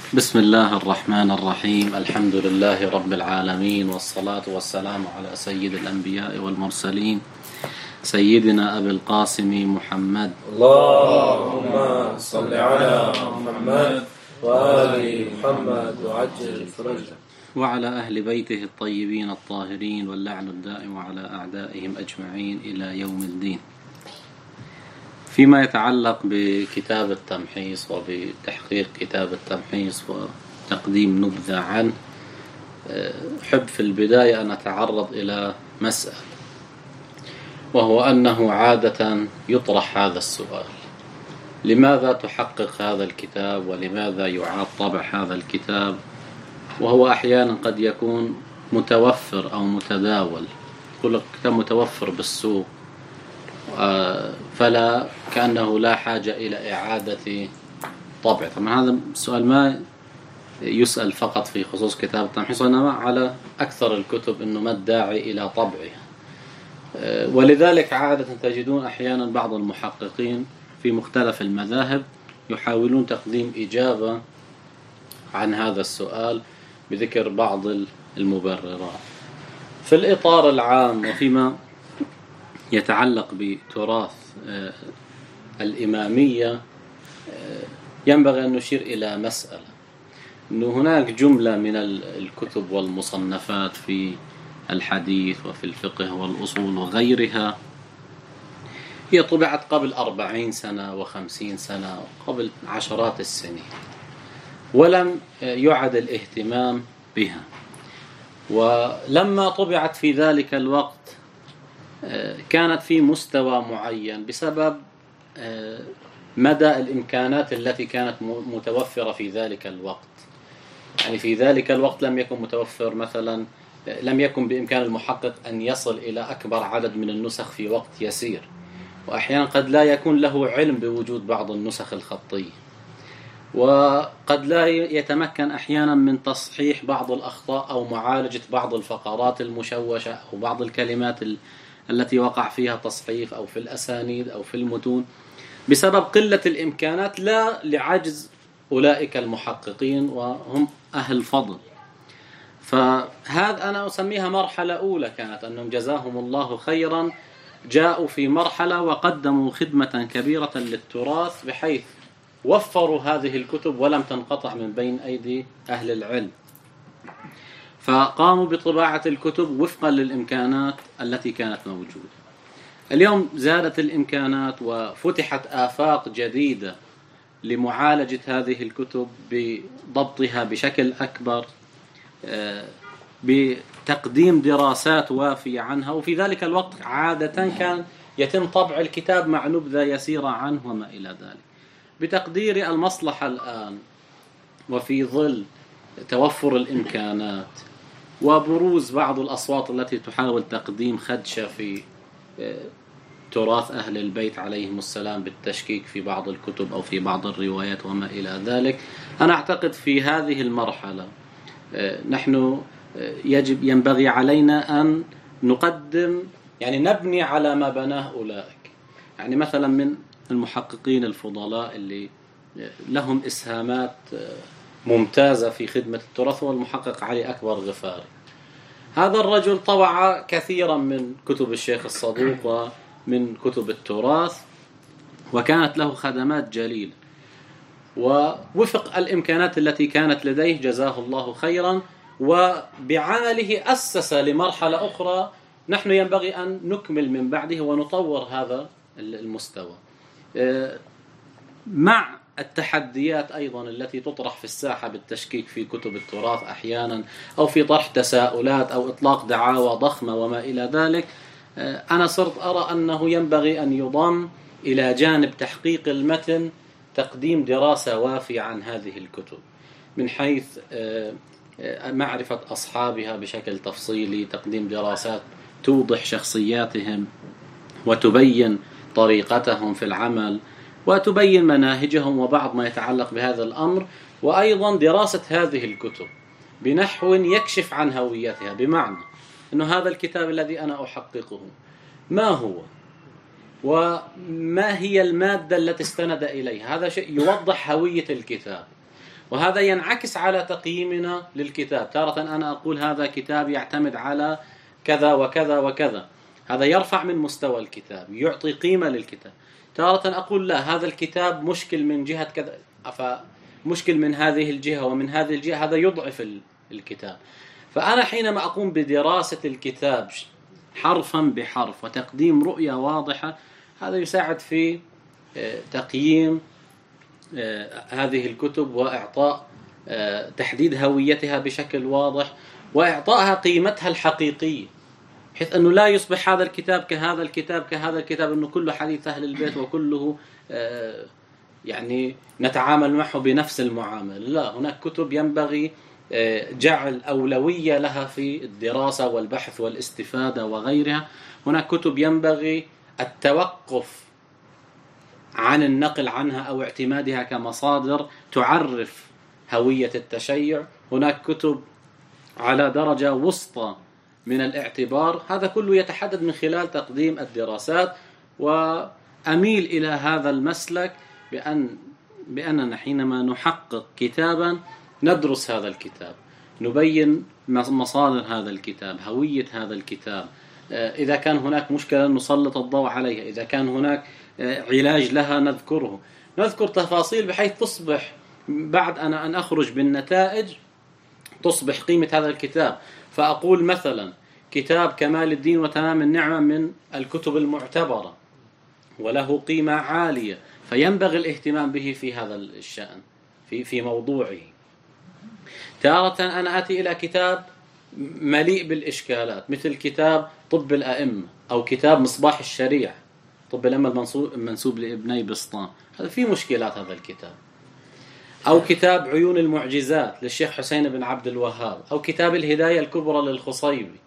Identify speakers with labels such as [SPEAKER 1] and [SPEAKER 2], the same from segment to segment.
[SPEAKER 1] بسم الله الرحمن الرحيم. الحمد لله رب العالمين، والصلاة والسلام على سيد الأنبياء والمرسلين سيدنا أبي القاسم محمد.
[SPEAKER 2] اللهم صل على محمد وآل محمد وعجل فرجه،
[SPEAKER 1] وعلى أهل بيته الطيبين الطاهرين، واللعن الدائم على أعدائهم أجمعين إلى يوم الدين. فيما يتعلق بكتاب التمحيص وبتحقيق كتاب التمحيص وتقديم نبذة عنه، أحب في البداية أن أتعرض إلى مسألة، وهو أنه عادة يطرح هذا السؤال: لماذا تحقق هذا الكتاب؟ ولماذا يعاد طبع هذا الكتاب وهو أحيانا قد يكون متوفر أو متداول؟ يقول لك كتاب متوفر بالسوق، فلا كأنه لا حاجة إلى إعادة طبع. طبعا هذا السؤال ما يسأل فقط في خصوص كتاب التمحيص، وإنما على أكثر الكتب، أنه ما الداعي إلى طبعها. ولذلك عادة تجدون أحيانا بعض المحققين في مختلف المذاهب يحاولون تقديم إجابة عن هذا السؤال بذكر بعض المبررات. في الإطار العام وفيما يتعلق بتراث الإمامية، ينبغي أن نشير إلى مسألة: أنه هناك جملة من الكتب والمصنفات في الحديث وفي الفقه والأصول وغيرها هي طبعت قبل 40 سنة و50 سنة، قبل عشرات السنين، ولم يعد الاهتمام بها. ولما طبعت في ذلك الوقت كانت في مستوى معين بسبب مدى الإمكانات التي كانت متوفرة في ذلك الوقت. يعني في ذلك الوقت لم يكن متوفر، مثلا لم يكن بإمكان المحقق أن يصل إلى أكبر عدد من النسخ في وقت يسير، وأحيانا قد لا يكون له علم بوجود بعض النسخ الخطية، وقد لا يتمكن أحيانا من تصحيح بعض الأخطاء أو معالجة بعض الفقرات المشوشة أو بعض الكلمات التي وقع فيها تصحيف، أو في الأسانيد أو في المتون، بسبب قلة الإمكانات، لا لعجز أولئك المحققين وهم أهل فضل. فهذا أنا أسميها مرحلة أولى، كانت أنهم جزاهم الله خيرا جاءوا في مرحلة وقدموا خدمة كبيرة للتراث، بحيث وفروا هذه الكتب ولم تنقطع من بين أيدي أهل العلم، فقاموا بطباعة الكتب وفقا للإمكانات التي كانت موجودة. اليوم زادت الإمكانات وفتحت آفاق جديدة لمعالجة هذه الكتب، بضبطها بشكل أكبر، بتقديم دراسات وافية عنها. وفي ذلك الوقت عادة كان يتم طبع الكتاب مع نبذة يسيرة عنه وما إلى ذلك. بتقدير المصلحة الآن، وفي ظل توفر الإمكانات وبروز بعض الأصوات التي تحاول تقديم خدشة في تراث أهل البيت عليهم السلام بالتشكيك في بعض الكتب أو في بعض الروايات وما إلى ذلك، أنا أعتقد في هذه المرحلة نحن ينبغي علينا أن نقدم، يعني نبني على ما بناه أولئك. يعني مثلا من المحققين الفضلاء اللي لهم إسهامات ممتازة في خدمة التراث هو المحقق علي أكبر غفاري. هذا الرجل طبع كثيرا من كتب الشيخ الصدوق ومن كتب التراث، وكانت له خدمات جليلة، ووفق الإمكانات التي كانت لديه جزاه الله خيرا، وبعمله أسس لمرحلة أخرى نحن ينبغي أن نكمل من بعده ونطور هذا المستوى، مع التحديات أيضا التي تطرح في الساحة بالتشكيك في كتب التراث أحيانا، أو في طرح تساؤلات أو إطلاق دعاوى ضخمة وما إلى ذلك. أنا صرت أرى أنه ينبغي أن يضم إلى جانب تحقيق المتن تقديم دراسة وافية عن هذه الكتب، من حيث معرفة أصحابها بشكل تفصيلي، تقديم دراسات توضح شخصياتهم وتبين طريقتهم في العمل وتبين مناهجهم وبعض ما يتعلق بهذا الأمر، وأيضا دراسة هذه الكتب بنحو يكشف عن هويتها، بمعنى أنه هذا الكتاب الذي أنا أحققه ما هو، وما هي المادة التي استند إليها. هذا شيء يوضح هوية الكتاب، وهذا ينعكس على تقييمنا للكتاب. تارة أنا أقول هذا كتاب يعتمد على كذا وكذا وكذا، هذا يرفع من مستوى الكتاب، يعطي قيمة للكتاب. تارة أقول لا، هذا الكتاب مشكل من جهة كذا، فمشكل من هذه الجهة ومن هذه الجهة، هذا يضعف الكتاب. فأنا حينما أقوم بدراسة الكتاب حرفا بحرف وتقديم رؤية واضحة، هذا يساعد في تقييم هذه الكتب وإعطاء تحديد هويتها بشكل واضح وإعطائها قيمتها الحقيقية، بحيث أنه لا يصبح هذا الكتاب كهذا الكتاب كهذا الكتاب، أنه كله حديث أهل البيت وكله يعني نتعامل معه بنفس المعاملة. لا، هناك كتب ينبغي جعل أولوية لها في الدراسة والبحث والاستفادة وغيرها. هناك كتب ينبغي التوقف عن النقل عنها أو اعتمادها كمصادر تعرف هوية التشيع. هناك كتب على درجة وسطى من الاعتبار. هذا كله يتحدد من خلال تقديم الدراسات، وأميل إلى هذا المسلك بأننا حينما نحقق كتابا ندرس هذا الكتاب، نبين مصادر هذا الكتاب، هوية هذا الكتاب، إذا كان هناك مشكلة نسلط الضوء عليها، إذا كان هناك علاج لها نذكر تفاصيل، بحيث تصبح بعد أن أخرج بالنتائج تصبح قيمة هذا الكتاب. فأقول مثلا كتاب كمال الدين وتمام النعمة من الكتب المعتبرة وله قيمة عالية، فينبغي الاهتمام به في هذا الشأن في موضوعه. تارة أنا آتي إلى كتاب مليء بالإشكالات مثل كتاب طب الأئمة أو كتاب مصباح الشريعة، طب الأئمة المنسوب لابني بسطام، هذا فيه مشكلات هذا الكتاب. أو كتاب عيون المعجزات للشيخ حسين بن عبد الوهاب، أو كتاب الهداية الكبرى للخصيبي،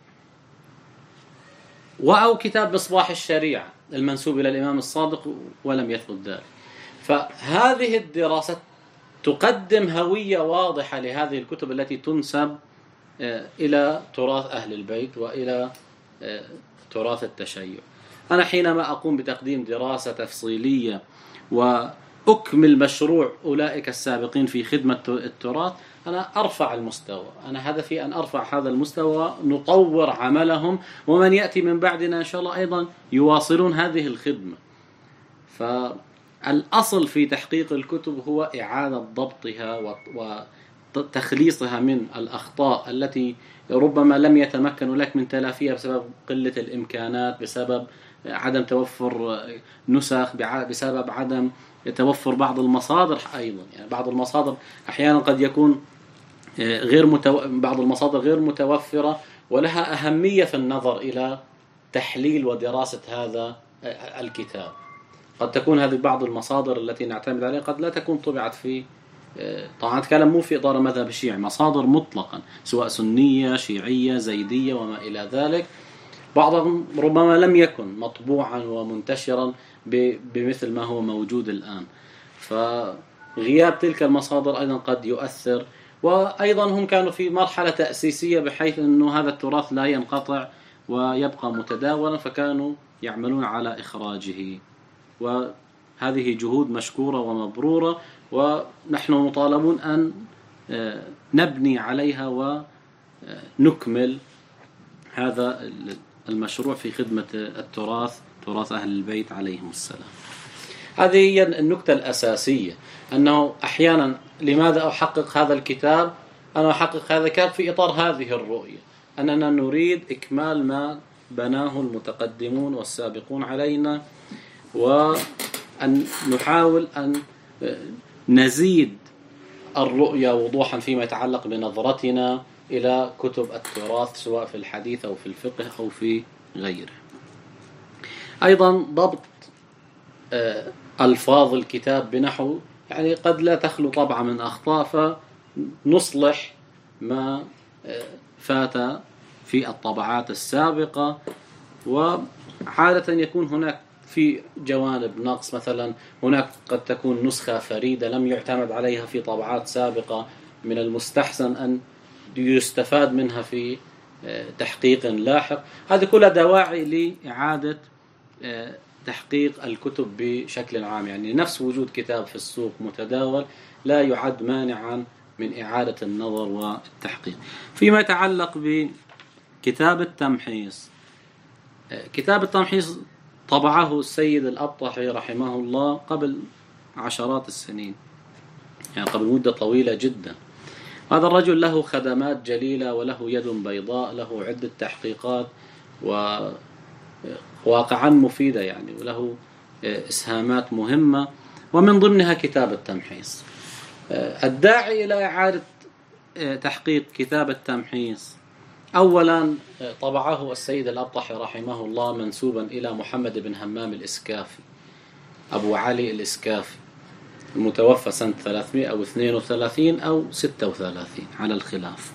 [SPEAKER 1] أو كتاب مصباح الشريعة المنسوب إلى الإمام الصادق ولم يثبت ذلك. فهذه الدراسة تقدم هوية واضحة لهذه الكتب التي تنسب إلى تراث أهل البيت وإلى تراث التشيع. أنا حينما أقوم بتقديم دراسة تفصيلية وأكمل مشروع أولئك السابقين في خدمة التراث، أنا أرفع المستوى، أنا هدفي أن أرفع هذا المستوى، نطور عملهم، ومن يأتي من بعدنا إن شاء الله أيضا يواصلون هذه الخدمة. فالأصل في تحقيق الكتب هو إعادة ضبطها وتخليصها من الأخطاء التي ربما لم يتمكنوا لك من تلافيها بسبب قلة الإمكانات، بسبب عدم توفر نسخ، بسبب عدم توفر بعض المصادر أيضا. يعني بعض المصادر أحيانا قد يكون بعض المصادر غير متوفرة ولها أهمية في النظر إلى تحليل ودراسة هذا الكتاب. قد تكون هذه بعض المصادر التي نعتمد عليها قد لا تكون طبعت في، طبعا أتكلم مو في إطار مذهب الشيعي، مصادر مطلقا سواء سنية شيعية زيدية وما إلى ذلك، بعضهم ربما لم يكن مطبوعا ومنتشرا بمثل ما هو موجود الآن. فغياب تلك المصادر أيضا قد يؤثر. وأيضا هم كانوا في مرحلة تأسيسية بحيث أنه هذا التراث لا ينقطع ويبقى متداولا، فكانوا يعملون على إخراجه، وهذه جهود مشكورة ومبرورة، ونحن مطالبون أن نبني عليها ونكمل هذا المشروع في خدمة التراث، تراث أهل البيت عليهم السلام. هذه هي النكتة الأساسية، أنه أحيانا لماذا أحقق هذا الكتاب؟ أنا أحقق هذا الكتاب في إطار هذه الرؤية، أننا نريد إكمال ما بناه المتقدمون والسابقون علينا، وأن نحاول أن نزيد الرؤية وضوحا فيما يتعلق بنظرتنا إلى كتب التراث سواء في الحديث أو في الفقه أو في غيره. أيضا ضبط ألفاظ الكتاب بنحو يعني قد لا تخلو طبعا من أخطاء، فنصلح ما فات في الطبعات السابقة. وعادة يكون هناك في جوانب نقص، مثلا هناك قد تكون نسخة فريدة لم يعتمد عليها في طبعات سابقة، من المستحسن أن يستفاد منها في تحقيق لاحق. هذه كلها دواعي لإعادة تحقيق الكتب بشكل عام. يعني نفس وجود كتاب في السوق متداول لا يعد مانعا من إعادة النظر والتحقيق. فيما يتعلق بكتاب التمحيص، كتاب التمحيص طبعه السيد الأبطحي رحمه الله قبل عشرات السنين، يعني قبل مدة طويلة جدا. هذا الرجل له خدمات جليلة وله يد بيضاء، له عدة تحقيقات وواقعا مفيدة يعني، وله إسهامات مهمة، ومن ضمنها كتاب التمحيص. الداعي إلى إعادة تحقيق كتاب التمحيص، أولا طبعه السيد الأبطحي رحمه الله منسوبا إلى محمد بن همام الإسكافي، أبو علي الإسكافي، المتوفى سنة 332 أو 36 على الخلاف.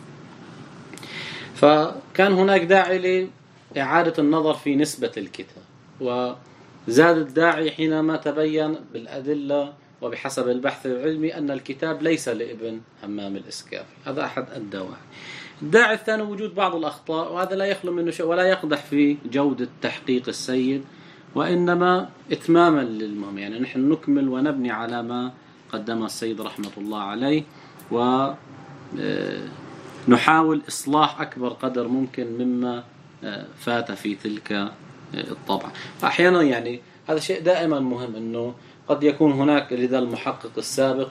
[SPEAKER 1] فكان هناك داعي لإعادة النظر في نسبة الكتاب، وزاد الداعي حينما تبين بالأدلة وبحسب البحث العلمي أن الكتاب ليس لابن همام الإسكافي. هذا أحد الدواعي. الداعي الثاني وجود بعض الأخطاء، وهذا لا يخلو منه شيء ولا يقدح في جودة تحقيق السيد، وإنما إتماما للمهم، يعني نحن نكمل ونبني على ما قدمه السيد رحمة الله عليه، ونحاول إصلاح أكبر قدر ممكن مما فات في تلك الطبعة. أحيانا يعني هذا شيء دائما مهم، أنه قد يكون هناك لدى المحقق السابق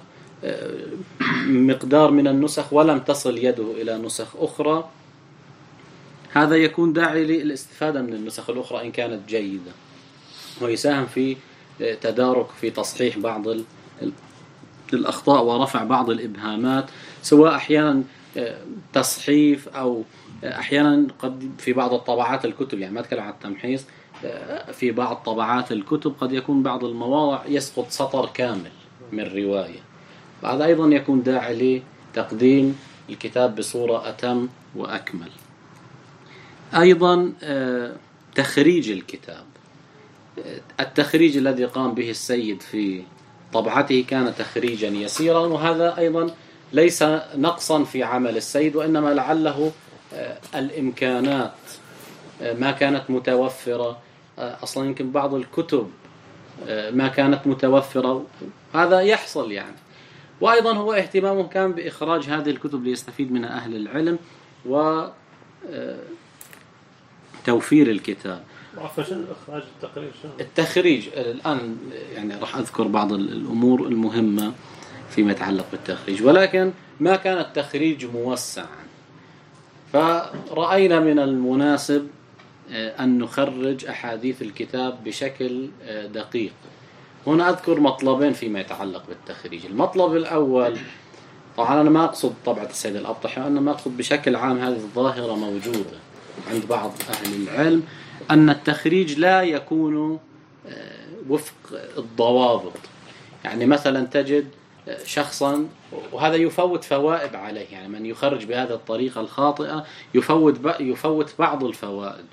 [SPEAKER 1] مقدار من النسخ ولم تصل يده إلى نسخ أخرى، هذا يكون داعي للاستفادة من النسخ الأخرى إن كانت جيدة، ويساهم في تدارك في تصحيح بعض الأخطاء ورفع بعض الإبهامات، سواء أحيانا تصحيف أو أحيانا قد في بعض الطبعات الكتب، يعني ما أتكلم عن التمحيص، في بعض طبعات الكتب قد يكون بعض المواضع يسقط سطر كامل من رواية، وهذا أيضا يكون داعي لتقديم الكتاب بصورة أتم وأكمل. أيضا تخريج الكتاب، التخريج الذي قام به السيد في طبعته كان تخريجا يسيرا، وهذا أيضا ليس نقصا في عمل السيد، وإنما لعله الإمكانات ما كانت متوفرة. أصلا يمكن بعض الكتب ما كانت متوفرة، هذا يحصل يعني. وأيضا هو اهتمامه كان بإخراج هذه الكتب ليستفيد منها أهل العلم وتوفير الكتاب. التخريج الآن يعني راح أذكر بعض الأمور المهمة فيما يتعلق بالتخريج، ولكن ما كان التخريج موسعا، فرأينا من المناسب أن نخرج أحاديث الكتاب بشكل دقيق. هنا أذكر مطلبين فيما يتعلق بالتخريج. المطلب الأول، طبعا أنا ما أقصد طبعة السيد الأبطحي، وإنما أقصد بشكل عام هذه الظاهرة موجودة عند بعض أهل العلم، أن التخريج لا يكون وفق الضوابط. يعني مثلا تجد شخصا، وهذا يفوت فوائد عليه، يعني من يخرج بهذه الطريقة الخاطئة يفوت بعض الفوائد.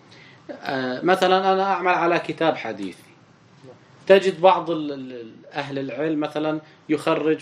[SPEAKER 1] مثلا أنا أعمل على كتاب حديثي، تجد بعض أهل العلم مثلا يخرج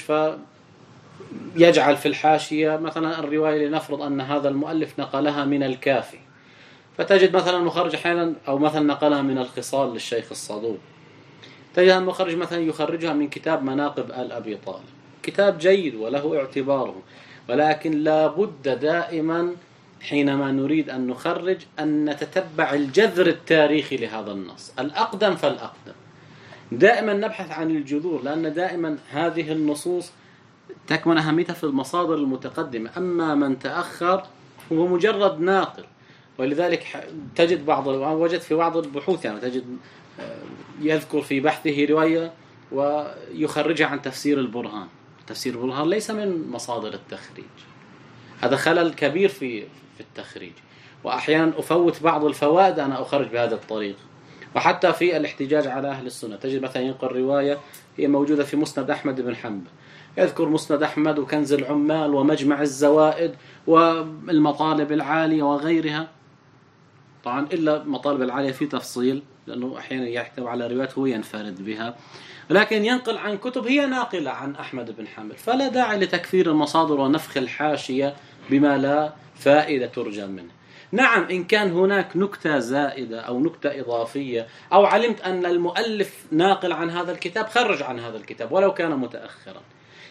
[SPEAKER 1] فيجعل في الحاشية مثلا الرواية، لنفرض أن هذا المؤلف نقلها من الكافي، فتجد مثلا مخرج أحيانا أو مثلا نقلها من الخصال للشيخ الصدوق، تجد المخرج مثلا يخرجها من كتاب مناقب آل أبي طالب، كتاب جيد وله اعتباره، ولكن لا بد دائما حينما نريد أن نخرج أن نتتبع الجذر التاريخي لهذا النص، الأقدم فالأقدم. دائما نبحث عن الجذور، لأن دائما هذه النصوص تكمن أهميتها في المصادر المتقدمة، أما من تأخر هو مجرد ناقل. ولذلك تجد وجد في بعض البحوث يعني تجد يذكر في بحثه رواية ويخرجها عن تفسير البرهان. تفسير البرهان ليس من مصادر التخريج، هذا خلل كبير في التخريج. وأحيانا أفوت بعض الفوائد أنا أخرج بهذا الطريق. وحتى في الاحتجاج على أهل السنة تجد مثلا ينقل رواية هي موجودة في مسند أحمد بن حنبل، يذكر مسند أحمد وكنز العمال ومجمع الزوائد والمطالب العالية وغيرها، طبعا إلا مطالب العالية في تفصيل لأنه أحيانا يحتوي على روايات هو ينفرد بها، ولكن ينقل عن كتب هي ناقلة عن أحمد بن حنبل، فلا داعي لتكفير المصادر ونفخ الحاشية بما لا فائدة ترجى منه. نعم، إن كان هناك نكتة زائدة أو نكتة إضافية، أو علمت أن المؤلف ناقل عن هذا الكتاب، خرج عن هذا الكتاب ولو كان متأخرا.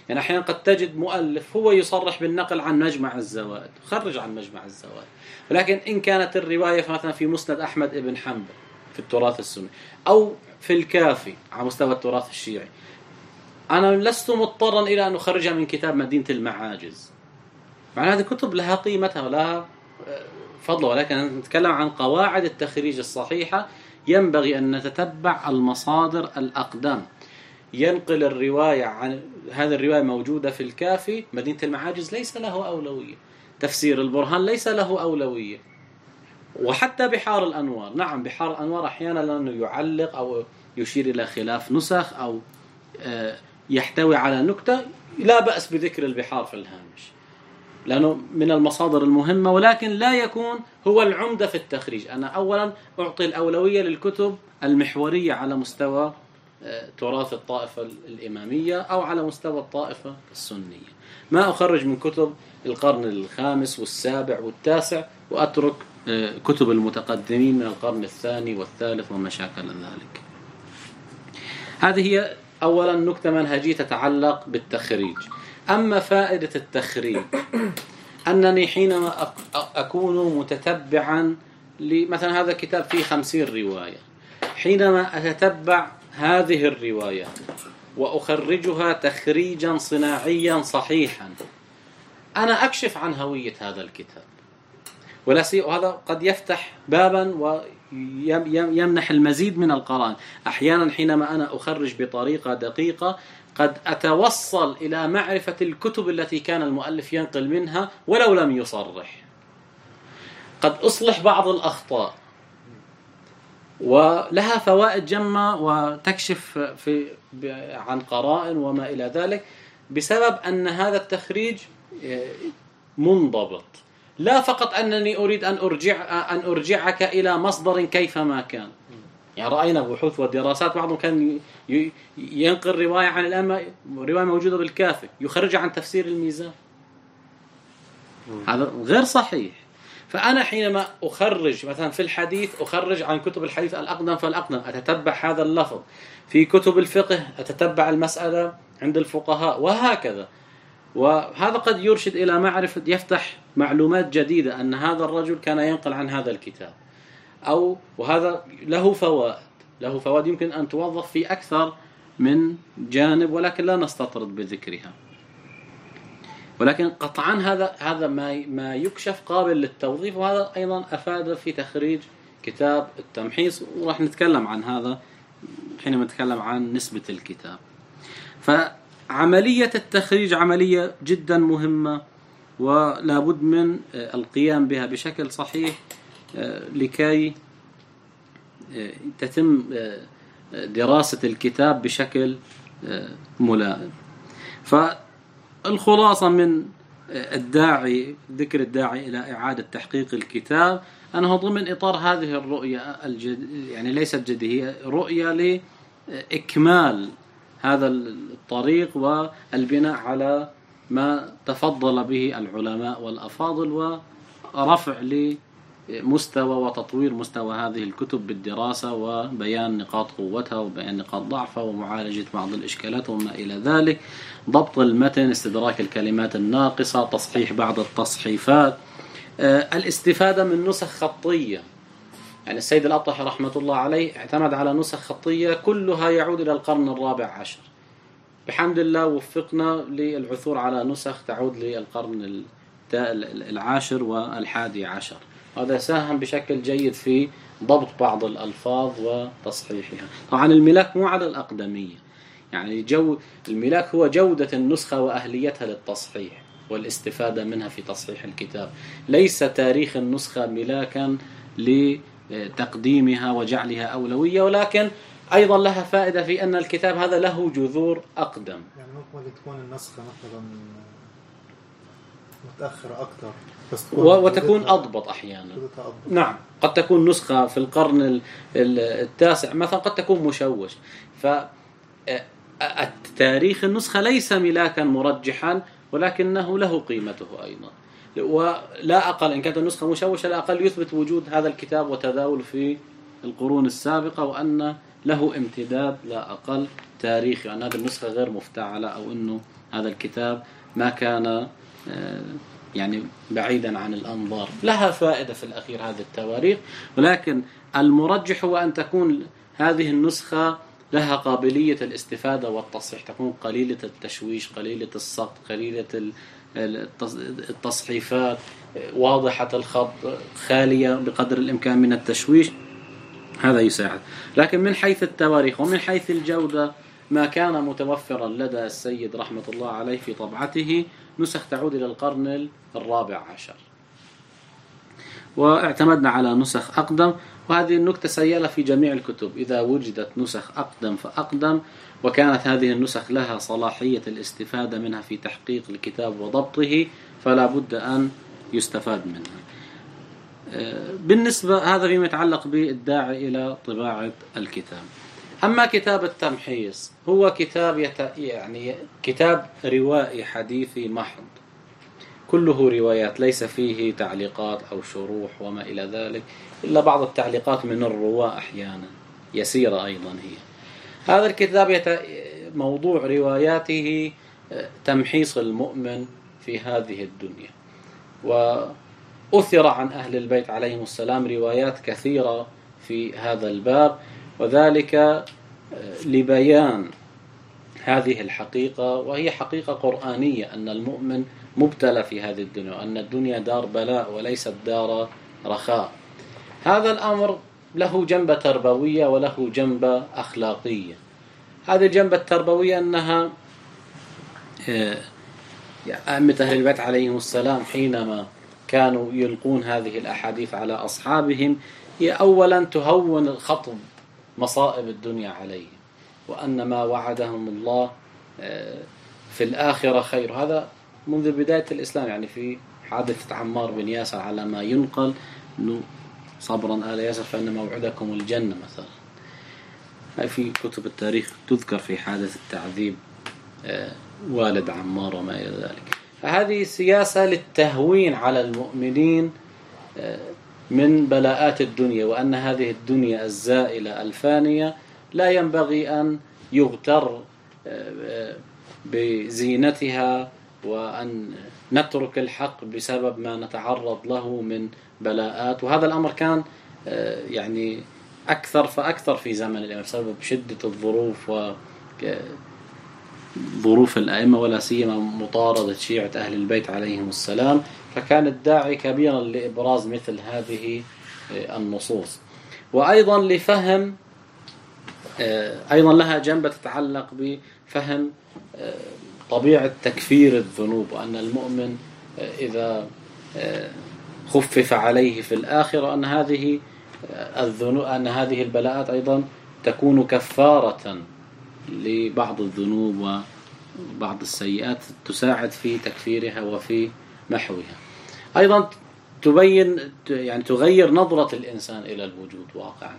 [SPEAKER 1] يعني أحيانا قد تجد مؤلف هو يصرح بالنقل عن مجمع الزوائد، خرج عن مجمع الزوائد، ولكن إن كانت الرواية مثلا في مسند أحمد بن حنبل في التراث السني أو في الكافي على مستوى التراث الشيعي، أنا لست مضطرا إلى أن أخرجها من كتاب مدينة المعاجز. مع هذه الكتب لها قيمتها ولها فضل، ولكن نتكلم عن قواعد التخريج الصحيحة. ينبغي أن نتتبع المصادر الأقدم. ينقل الرواية عن هذه الرواية موجودة في الكافي، مدينة المعاجز ليس له أولوية، تفسير البرهان ليس له أولوية، وحتى بحار الأنوار. نعم بحار الأنوار أحيانا لأنه يعلق أو يشير إلى خلاف نسخ أو يحتوي على نكتة، لا بأس بذكر البحار في الهامش لأنه من المصادر المهمة، ولكن لا يكون هو العمدة في التخريج. أنا أولا أعطي الأولوية للكتب المحورية على مستوى تراث الطائفة الإمامية أو على مستوى الطائفة السنية. ما أخرج من كتب القرن الخامس والسابع والتاسع وأترك كتب المتقدمين من القرن الثاني والثالث وما شاكل ذلك. هذه هي أولا نكتة منهجية تتعلق بالتخريج. أما فائدة التخريج أنني حينما أكون متتبعا مثلا هذا الكتاب فيه 50 رواية، حينما أتتبع هذه الروايات وأخرجها تخريجا صناعيا صحيحا، أنا أكشف عن هوية هذا الكتاب، ولا سي وهذا قد يفتح بابا ويمنح المزيد من القرائن. أحيانا حينما أنا أخرج بطريقة دقيقة قد أتوصل إلى معرفة الكتب التي كان المؤلف ينقل منها ولو لم يصرح. قد أصلح بعض الأخطاء ولها فوائد جمة وتكشف عن قرائن وما إلى ذلك، بسبب أن هذا التخريج منضبط، لا فقط أنني أريد أن أرجعك إلى مصدر كيفما كان. يعني رأينا بحوث ودراسات بعضهم كان ينقل رواية عن الأئمة، رواية موجودة بالكافي، يخرجها عن تفسير الميزان، هذا غير صحيح. فأنا حينما أخرج مثلا في الحديث أخرج عن كتب الحديث الأقدم فالأقدم، أتتبع هذا اللفظ. في كتب الفقه أتتبع المسألة عند الفقهاء، وهكذا. وهذا قد يرشد إلى معرفة، يفتح معلومات جديدة أن هذا الرجل كان ينقل عن هذا الكتاب، وهذا له فوائد يمكن أن توظف في أكثر من جانب، ولكن لا نستطرد بذكرها. ولكن قطعا هذا ما يكشف قابل للتوظيف، وهذا أيضا أفاد في تخريج كتاب التمحيص، وراح نتكلم عن هذا حينما نتكلم عن نسبة الكتاب. فعملية التخريج عملية جدا مهمة ولا بد من القيام بها بشكل صحيح لكي تتم دراسة الكتاب بشكل ملائم. فالخلاصة من ذكر الداعي إلى إعادة تحقيق الكتاب أنه ضمن إطار هذه الرؤية يعني ليست جديدة، هي رؤية لإكمال هذا الطريق والبناء على ما تفضل به العلماء والأفاضل، ورفع لمستوى وتطوير مستوى هذه الكتب بالدراسة وبيان نقاط قوتها وبيان نقاط ضعفها ومعالجة بعض الإشكالات وما إلى ذلك، ضبط المتن، استدراك الكلمات الناقصة، تصحيح بعض التصحيفات، الاستفادة من نسخ خطية. يعني السيد الأطحي رحمة الله عليه اعتمد على نسخ خطية كلها يعود إلى القرن الرابع عشر. بحمد الله وفقنا للعثور على نسخ تعود للقرن العاشر والحادي عشر. هذا ساهم بشكل جيد في ضبط بعض الألفاظ وتصحيحها. طبعا الملاك مو على الأقدمية، يعني الملاك هو جودة النسخة وأهليتها للتصحيح والاستفادة منها في تصحيح الكتاب، ليس تاريخ النسخة ملاكا لتقديمها وجعلها أولوية، ولكن أيضا لها فائدة في أن الكتاب هذا له جذور أقدم.
[SPEAKER 3] يعني ممكن تكون النسخة مثلا متأخرة أكثر
[SPEAKER 1] وتكون أضبط أحيانا. نعم، قد تكون نسخة في القرن التاسع مثلا قد تكون مشوش، فالتاريخ النسخة ليس ملاكا مرجحا، ولكنه له قيمته أيضا. ولا أقل إن كانت النسخة مشوشة، لا أقل يثبت وجود هذا الكتاب وتداول في القرون السابقة، وأن له امتداد لا أقل تاريخي، أن هذه النسخة غير مفتعلة أو أنه هذا الكتاب ما كان يعني بعيدا عن الأنظار. لها فائدة في الأخير هذه التواريخ، ولكن المرجح هو أن تكون هذه النسخة لها قابلية الاستفادة والتصحيح، تكون قليلة التشويش، قليلة السقط، قليلة التصحيفات، واضحة الخط، خالية بقدر الإمكان من التشويش. هذا يساعد. لكن من حيث التواريخ ومن حيث الجودة ما كان متوفرا لدى السيد رحمة الله عليه في طبعته نسخ تعود إلى القرن 14، واعتمدنا على نسخ أقدم. وهذه النكتة سيئة في جميع الكتب، إذا وجدت نسخ أقدم فأقدم، وكانت هذه النسخ لها صلاحية الاستفادة منها في تحقيق الكتاب وضبطه، فلا بد أن يستفاد منها. بالنسبة هذا فيما يتعلق بالداعي إلى طباعة الكتاب. أما كتاب التمحيص هو كتاب يعني كتاب روائي حديثي محض، كله روايات، ليس فيه تعليقات أو شروح وما إلى ذلك، إلا بعض التعليقات من الرواة أحيانا يسيرة أيضا هي. هذا الكتاب موضوع رواياته تمحيص المؤمن في هذه الدنيا، وأثر عن أهل البيت عليهم السلام روايات كثيرة في هذا الباب، وذلك لبيان هذه الحقيقة، وهي حقيقة قرآنية، أن المؤمن مبتلى في هذه الدنيا، وأن الدنيا دار بلاء وليست دار رخاء. هذا الأمر له جنبة تربوية وله جنبة أخلاقية. هذه الجنبة التربوية أنها أئمة أهل البيت عليهم السلام حينما كانوا يلقون هذه الأحاديث على أصحابهم هي أولا تهون الخطب مصائب الدنيا عليهم، وأن ما وعدهم الله في الآخرة خير. هذا منذ بداية الإسلام، يعني في حادثة عمار بن ياسر على ما ينقل أنه صبرا آل ياسر فإن موعدكم الجنة مثلا. في كتب التاريخ تذكر في حادث التعذيب والد عمار وما إلى ذلك. فهذه سياسة للتهوين على المؤمنين من بلاءات الدنيا، وأن هذه الدنيا الزائلة الفانية لا ينبغي أن يغتر بزينتها، وأن نترك الحق بسبب ما نتعرض له من بلاءات. وهذا الأمر كان يعني أكثر فأكثر في زمن الإمام بسبب شدة الظروف وظروف الأئمة، ولا سيما مطاردة شيعة أهل البيت عليهم السلام، فكان الداعي كبيرا لإبراز مثل هذه النصوص. وأيضا لفهم أيضا لها جنبة تتعلق بفهم طبيعة تكفير الذنوب، وأن المؤمن إذا خفف عليه في الآخرة أن هذه الذنوب، أن هذه البلاءات أيضا تكون كفارة لبعض الذنوب وبعض السيئات، تساعد في تكفيرها وفي محوها. أيضا تبين يعني تغير نظرة الإنسان إلى الوجود واقعا،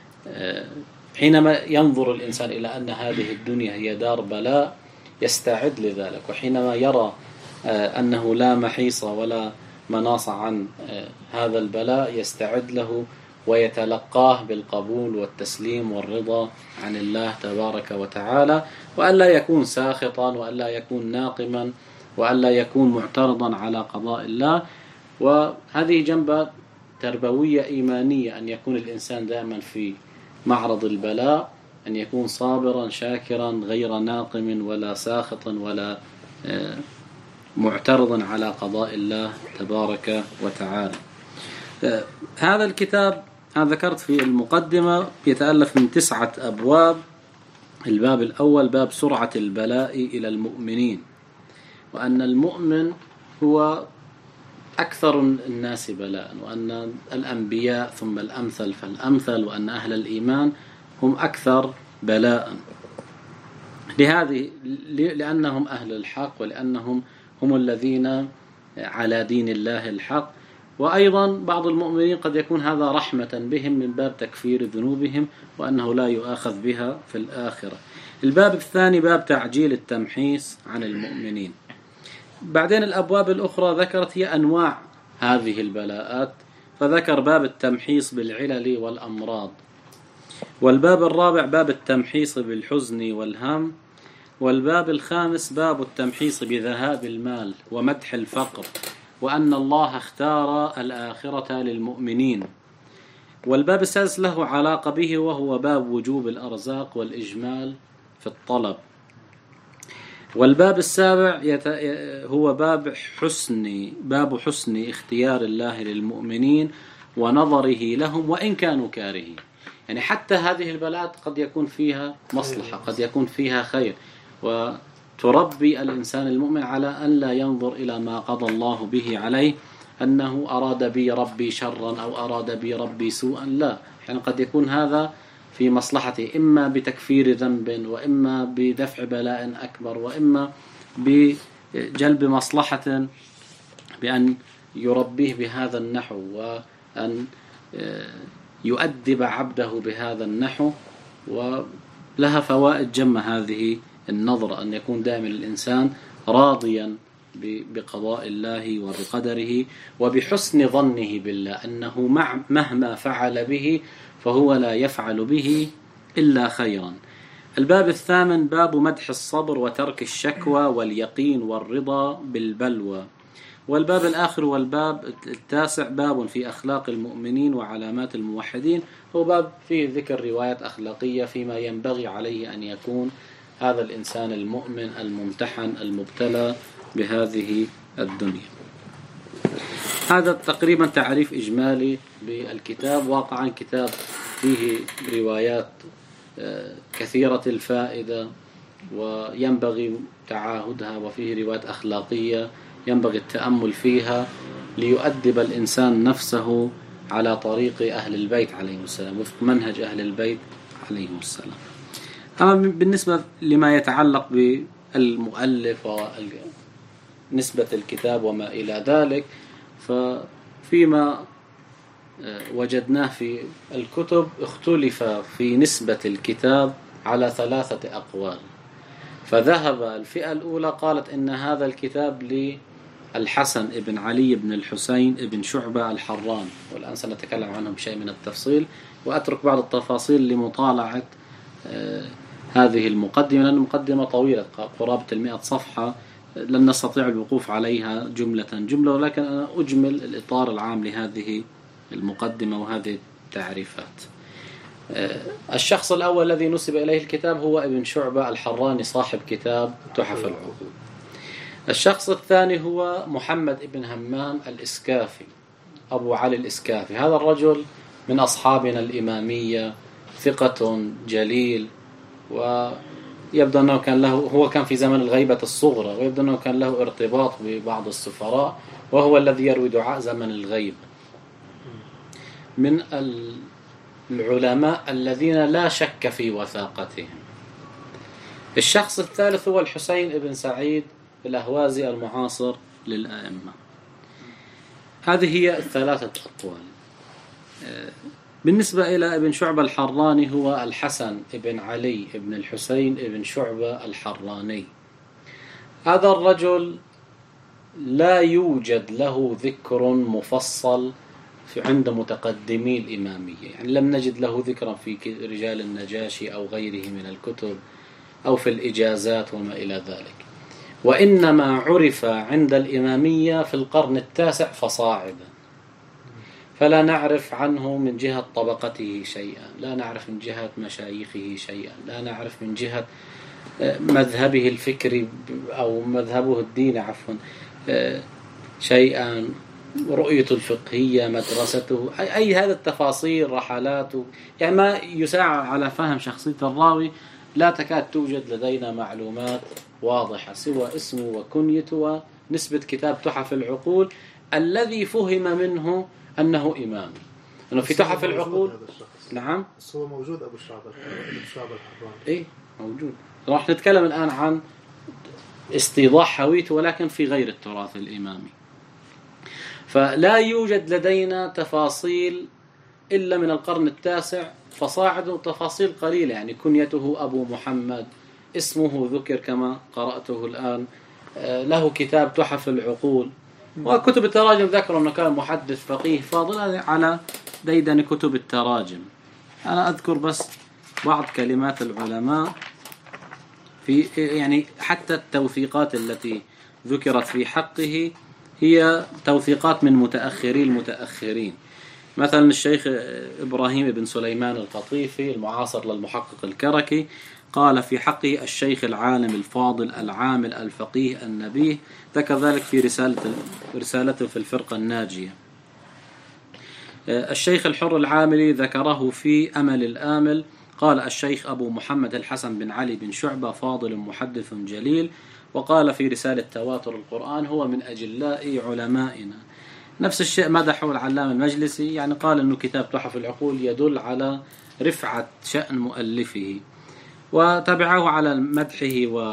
[SPEAKER 1] حينما ينظر الإنسان إلى أن هذه الدنيا هي دار بلاء يستعد لذلك، وحينما يرى أنه لا محيص ولا مناص عن هذا البلاء يستعد له ويتلقاه بالقبول والتسليم والرضا عن الله تبارك وتعالى، وألا يكون ساخطا، وألا يكون ناقما، وألا يكون معترضا على قضاء الله. وهذه جنبة تربوية إيمانية، أن يكون الإنسان دائما في معرض البلاء أن يكون صابرا شاكرا غير ناقم ولا ساخطا ولا معترضا على قضاء الله تبارك وتعالى. هذا الكتاب أنا ذكرت في المقدمة يتألف من 9 أبواب. الباب الأول باب سرعة البلاء إلى المؤمنين، وأن المؤمن هو أكثر الناس بلاء، وأن الأنبياء ثم الأمثل فالأمثل، وأن أهل الإيمان هم أكثر بلاء لأنهم أهل الحق، ولأنهم هم الذين على دين الله الحق. وأيضا بعض المؤمنين قد يكون هذا رحمة بهم من باب تكفير ذنوبهم، وأنه لا يؤاخذ بها في الآخرة. الباب الثاني باب تعجيل التمحيص عن المؤمنين. بعدين الأبواب الأخرى ذكرت هي أنواع هذه البلاءات، فذكر باب التمحيص بالعلل والأمراض. والباب الرابع باب التمحيص بالحزن والهم. والباب الخامس باب التمحيص بذهاب المال ومدح الفقر، وأن الله اختار الآخرة للمؤمنين. والباب السادس له علاقة به، وهو باب وجوب الأرزاق والإجمال في الطلب. والباب السابع هو باب حسن اختيار الله للمؤمنين ونظره لهم وإن كانوا كارهين. يعني حتى هذه البلاد قد يكون فيها مصلحة، قد يكون فيها خير، وتربي الإنسان المؤمن على أن لا ينظر إلى ما قضى الله به عليه، أنه أراد بي ربي شرا أو أراد بي ربي سوءا. لا، يعني قد يكون هذا في مصلحته، إما بتكفير ذنب، وإما بدفع بلاء أكبر، وإما بجلب مصلحة بأن يربيه بهذا النحو، وأن يؤدب عبده بهذا النحو. ولها فوائد جمة هذه النظرة، أن يكون دائما الإنسان راضيا بقضاء الله وبقدره، وبحسن ظنه بالله أنه مهما فعل به فهو لا يفعل به إلا خيرا. الباب الثامن باب مدح الصبر وترك الشكوى واليقين والرضا بالبلوى. والباب الآخر والباب التاسع باب في أخلاق المؤمنين وعلامات الموحدين، هو باب فيه ذكر روايات أخلاقية فيما ينبغي عليه أن يكون هذا الإنسان المؤمن الممتحن المبتلى بهذه الدنيا. هذا تقريبا تعريف إجمالي بالكتاب. واقعا كتاب فيه روايات كثيرة الفائدة وينبغي تعاهدها، وفيه روايات أخلاقية ينبغي التأمل فيها ليؤدب الإنسان نفسه على طريق أهل البيت عليهم السلام، وفق منهج أهل البيت عليهم السلام. أما بالنسبة لما يتعلق بالمؤلف ونسبة الكتاب وما إلى ذلك، ففيما وجدناه في الكتب اختلف في نسبة الكتاب على 3 أقوال. فذهب الفئة الأولى قالت إن هذا الكتاب للحسن ابن علي بن الحسين ابن شعبة الحراني، والآن سنتكلم عنهم بشيء من التفصيل، وأترك بعض التفاصيل لمطالعة هذه المقدمة، لأن المقدمة طويلة قرابة 100 صفحة، لن نستطيع الوقوف عليها جملة، ولكن أنا أجمل الإطار العام لهذه المقدمة وهذه التعريفات. الشخص الأول الذي نسب إليه الكتاب هو ابن شعبة الحراني صاحب كتاب تحف العقول. الشخص الثاني هو محمد ابن همام الإسكافي أبو علي الإسكافي. هذا الرجل من أصحابنا الإمامية، ثقة جليل، ويبدو أنه كان في زمن الغيبة الصغرى، ويبدو أنه كان له ارتباط ببعض السفراء، وهو الذي يروي دعاء زمن الغيبة، من العلماء الذين لا شك في وثاقتهم. الشخص الثالث هو الحسين ابن سعيد الأهوازي المعاصر للأئمة. هذه هي 3 أقوال. بالنسبة إلى ابن شعبة الحراني هو الحسن ابن علي ابن الحسين ابن شعبة الحراني. هذا الرجل لا يوجد له ذكر مفصل عند متقدمي الإمامية، يعني لم نجد له ذكرا في رجال النجاشي أو غيره من الكتب أو في الإجازات وما إلى ذلك، وإنما عرف عند الإمامية في القرن التاسع فصاعدا، فلا نعرف عنه من جهة طبقته شيئا، لا نعرف من جهة مشايخه شيئا، لا نعرف من جهة مذهبه الفكري أو مذهبه الديني شيئا، رؤيته الفقهية، مدرسته، أي هذا التفاصيل، رحلاته، يعني ما يساعد على فهم شخصية الراوي. لا تكاد توجد لدينا معلومات واضحة سوى اسمه وكنيته ونسبة كتاب تحف العقول الذي فهم منه أنه إمام، أنه في تحف العقول. نعم،
[SPEAKER 3] هو موجود أبو الشعب الحراني.
[SPEAKER 1] إيه موجود. راح نتكلم الآن عن استيضاح هويته، ولكن في غير التراث الإمامي. فلا يوجد لدينا تفاصيل إلا من القرن التاسع فصاعد، تفاصيل قليلة، يعني كنيته أبو محمد، اسمه ذكر كما قرأته الآن، له كتاب تحف العقول، وكتب التراجم ذكروا أنه كان محدث فقيه فاضل على ديدن كتب التراجم. أنا أذكر بس بعض كلمات العلماء يعني حتى التوثيقات التي ذكرت في حقه هي توثيقات من متأخري المتأخرين. مثلا الشيخ إبراهيم بن سليمان القطيفي المعاصر للمحقق الكركي قال في حقه الشيخ العالم الفاضل العامل الفقيه النبيه، ذكر ذلك في رسالته في الفرقة الناجية. الشيخ الحر العاملي ذكره في أمل الآمل، قال الشيخ أبو محمد الحسن بن علي بن شعبة فاضل محدث جليل، وقال في رسالة تواتر القرآن هو من أجلاء علمائنا. نفس الشيء مدحه العلامة المجلسي، يعني قال أنه كتاب تحف العقول يدل على رفعة شأن مؤلفه، وتبعه على مدحه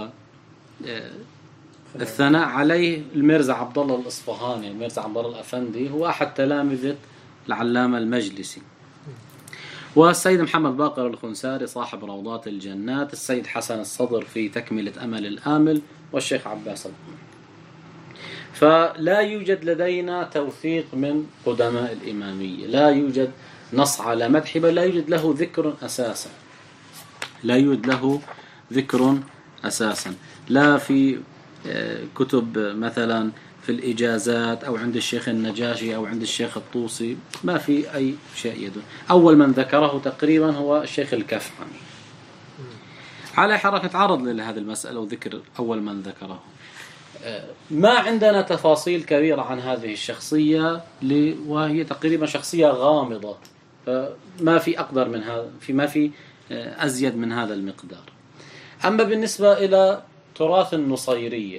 [SPEAKER 1] والثناء عليه الميرزا عبد الله الإصفهاني. الميرزا عبد الله الأفندي هو أحد تلامذة العلامة المجلسي. والسيد محمد باقر الخنساري صاحب روضات الجنات، السيد حسن الصدر في تكملة أمل الآمل، والشيخ عباس القمر. فلا يوجد لدينا توثيق من قدماء الإمامية، لا يوجد نص على مدح، بل لا يوجد له ذكر أساسا، لا يوجد له ذكر أساسا، لا في كتب مثلا في الإجازات أو عند الشيخ النجاشي أو عند الشيخ الطوسي، ما في أي شيء يدل. أول من ذكره تقريبا هو الشيخ الكفحمي. على حرف نتعرض لهذه المسألة وذكر أول من ذكره. ما عندنا تفاصيل كبيرة عن هذه الشخصية، وهي تقريبا شخصية غامضة، فما في أقدر من هذا، ما في أزيد من هذا المقدار. أما بالنسبة إلى تراث النصيرية،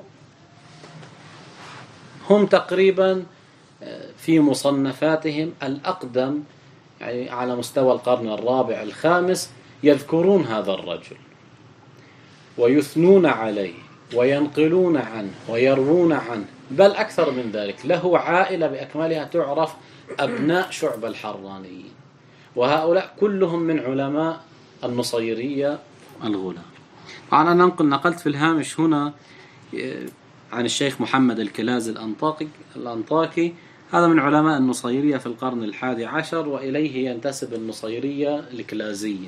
[SPEAKER 1] هم تقريبا في مصنفاتهم الأقدم، يعني على مستوى القرن الرابع الخامس، يذكرون هذا الرجل ويثنون عليه وينقلون عنه ويروون عنه، بل أكثر من ذلك له عائلة بأكملها تعرف أبناء شعب الحرانيين، وهؤلاء كلهم من علماء النصيرية الغلاة. طبعا أنا نقلت في الهامش هنا عن الشيخ محمد الكلازي الأنطاكي، هذا من علماء النصيرية في القرن 11، وإليه ينتسب النصيرية الكلازية.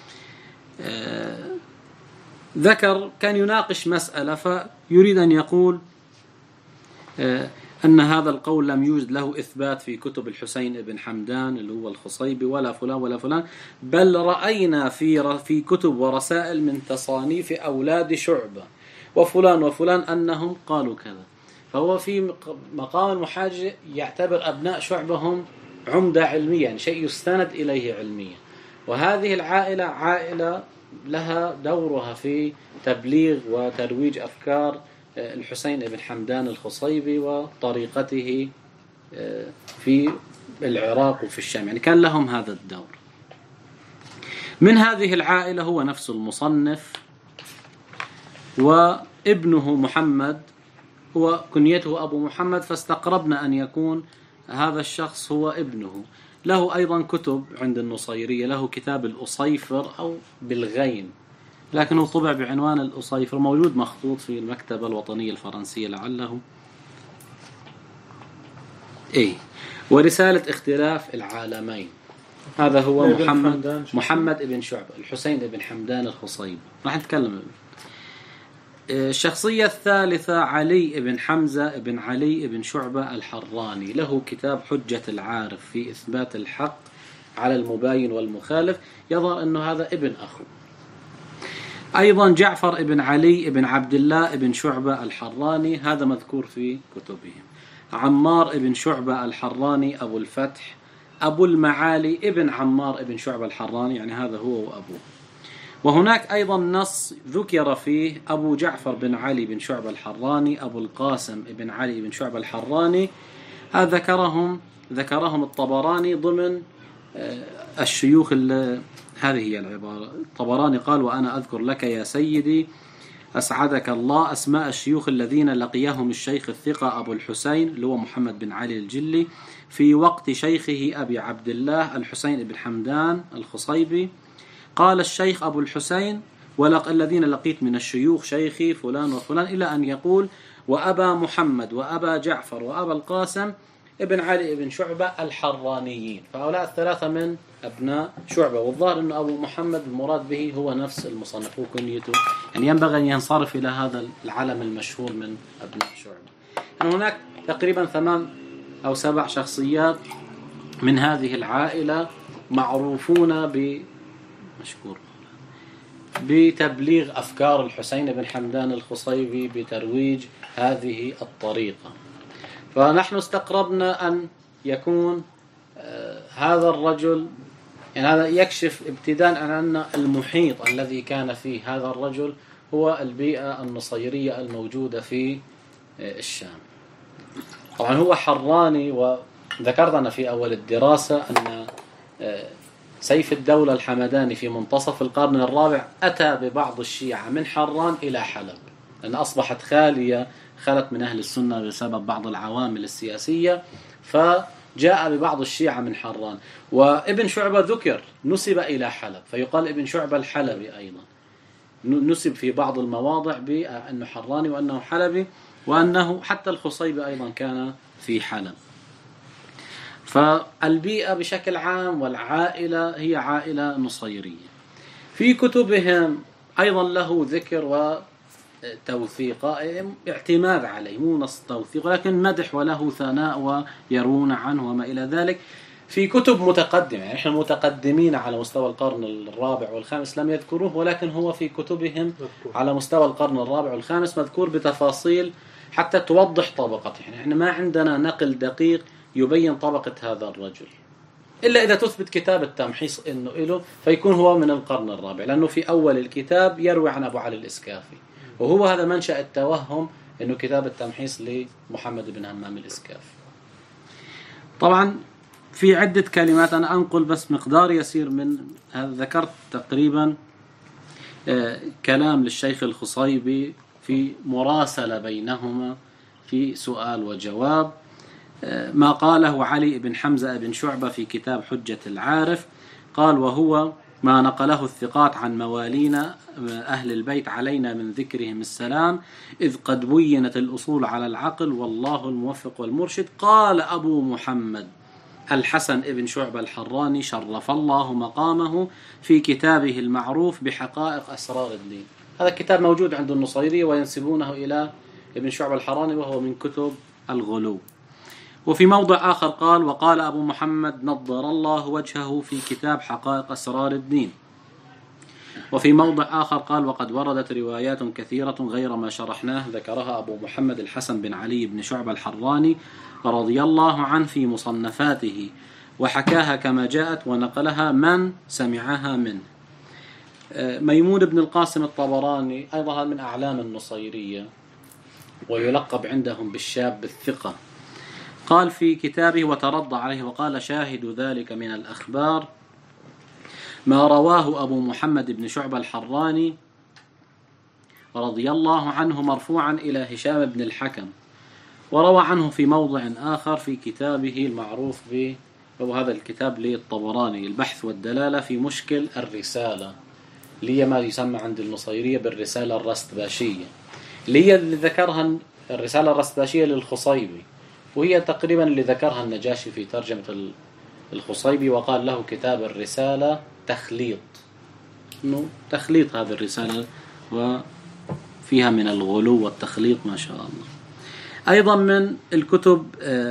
[SPEAKER 1] كان يناقش مسألة، فيريد أن يقول أن هذا القول لم يوجد له إثبات في كتب الحسين بن حمدان اللي هو الخصيبي ولا فلان ولا فلان، بل رأينا في كتب ورسائل من تصانيف أولاد شعبة وفلان وفلان أنهم قالوا كذا. فهو في مقام المحاجة يعتبر أبناء شعبة هم عمدة علمية، يعني شيء يستند إليه علميا. وهذه العائلة عائلة لها دورها في تبليغ وترويج أفكار الحسين بن حمدان الخصيبي وطريقته في العراق وفي الشام، يعني كان لهم هذا الدور. من هذه العائلة هو نفس المصنف، وابنه محمد هو كنيته أبو محمد، فاستقربنا أن يكون هذا الشخص هو ابنه. له أيضا كتب عند النصيرية، له كتاب الأصيفر أو بالغين، لكنه طبع بعنوان الأصيفر، موجود مخطوط في المكتبة الوطنية الفرنسية لعله. ورسالة اختلاف العالمين، هذا هو محمد ابن شعبة الحسين ابن حمدان الخصيبي. راح نتكلم. الشخصية الثالثة علي بن حمزة بن علي بن شعبة الحراني، له كتاب حجة العارف في إثبات الحق على المباين والمخالف، يظهر أنه هذا ابن أخو. أيضا جعفر بن علي بن عبد الله بن شعبة الحراني، هذا مذكور في كتبهم. عمار بن شعبة الحراني أبو الفتح، أبو المعالي ابن عمار بن شعبة الحراني، يعني هذا هو وأبوه. وهناك أيضا نص ذكر فيه أبو جعفر بن علي بن شعبة الحراني، أبو القاسم بن علي بن شعبة الحراني، هذا ذكرهم الطبراني ضمن الشيوخ. هذه هي العبارة. الطبراني قال: وأنا أذكر لك يا سيدي أسعدك الله أسماء الشيوخ الذين لقيهم الشيخ الثقة أبو الحسين اللي هو محمد بن علي الجلي في وقت شيخه أبي عبد الله الحسين بن حمدان الخصيبي. قال الشيخ أبو الحسين: الذين لقيت من الشيوخ شيخي فلان وفلان، إلى أن يقول: وأبا محمد وأبا جعفر وأبا القاسم ابن علي بن شعبة الحرانيين. فهؤلاء الثلاثة من أبناء شعبة، والظاهر أن أبو محمد المراد به هو نفس المصنف، هو كنيته، يعني ينبغي أن ينصرف إلى هذا العلم المشهور من أبناء شعبة. يعني هناك تقريبا 8 أو 7 شخصيات من هذه العائلة معروفون بتبليغ أفكار الحسين بن حمدان الخصيبي بترويج هذه الطريقة. فنحن استقربنا أن يكون هذا الرجل، يعني هذا يكشف ابتداء عن أن المحيط الذي كان فيه هذا الرجل هو البيئة النصيرية الموجودة في الشام. طبعا هو حراني، وذكرنا في أول الدراسة أن سيف الدولة الحمداني في منتصف القرن الرابع أتى ببعض الشيعة من حران إلى حلب، لأن أصبحت خلت من أهل السنة بسبب بعض العوامل السياسية، فجاء ببعض الشيعة من حران. وابن شعبة ذكر نسب إلى حلب، فيقال ابن شعبة الحلبي أيضا، نسب في بعض المواضع بأنه حراني وأنه حلبي، وأنه حتى الخصيبي أيضا كان في حلب. فالبيئة بشكل عام والعائلة هي عائلة نصيرية. في كتبهم أيضا له ذكر وتوثيق، اعتماد عليه، مو نص توثيق لكن مدح وله ثناء ويرون عنه وما إلى ذلك. في كتب متقدمة، يعني احنا متقدمين على مستوى القرن الرابع والخامس لم يذكروه، ولكن هو في كتبهم على مستوى القرن الرابع والخامس مذكور بتفاصيل حتى توضح طبقته. يعني احنا ما عندنا نقل دقيق يبين طبقة هذا الرجل، إلا إذا تثبت كتاب التمحيص إنه إله، فيكون هو من القرن الرابع، لأنه في أول الكتاب يروي عن أبو علي الإسكافي، وهو هذا منشأ التوهم إنه كتاب التمحيص لمحمد بن همام الإسكافي. طبعا في عدة كلمات أنا أنقل بس مقدار يسير من هذا. ذكرت تقريبا كلام للشيخ الخصيبي في مراسلة بينهما في سؤال وجواب، ما قاله علي بن حمزة بن شعبة في كتاب حجة العارف. قال: وهو ما نقله الثقات عن موالينا أهل البيت علينا من ذكرهم السلام، إذ قد بينت الأصول على العقل والله الموفق والمرشد. قال أبو محمد الحسن بن شعبة الحراني شرف الله مقامه في كتابه المعروف بحقائق أسرار الدين. هذا الكتاب موجود عند النصيرية وينسبونه إلى ابن شعبة الحراني، وهو من كتب الغلو. وفي موضع آخر قال: وقال أبو محمد نضر الله وجهه في كتاب حقائق أسرار الدين. وفي موضع آخر قال: وقد وردت روايات كثيرة غير ما شرحناه ذكرها أبو محمد الحسن بن علي بن شعبة الحراني رضي الله عنه في مصنفاته، وحكاها كما جاءت ونقلها من سمعها منه. ميمون بن القاسم الطبراني أيضا من أعلام النصيرية، ويلقب عندهم بالشاب الثقة. قال في كتابه وترضى عليه وقال: شاهد ذلك من الأخبار ما رواه أبو محمد بن شعبة الحراني رضي الله عنه مرفوعا إلى هشام بن الحكم، وروى عنه في موضع آخر في كتابه المعروف وهذا الكتاب للطبراني البحث والدلالة في مشكل الرسالة، اللي ما يسمى عند النصيرية بالرسالة الرستباشية، اللي ذكرها الرسالة الرستباشية للخصيبي، وهي تقريبا اللي ذكرها النجاشي في ترجمة الخصيبي، وقال له كتاب الرسالة تخليط، إنه تخليط هذه الرسالة وفيها من الغلو والتخليط ما شاء الله. أيضا من الكتب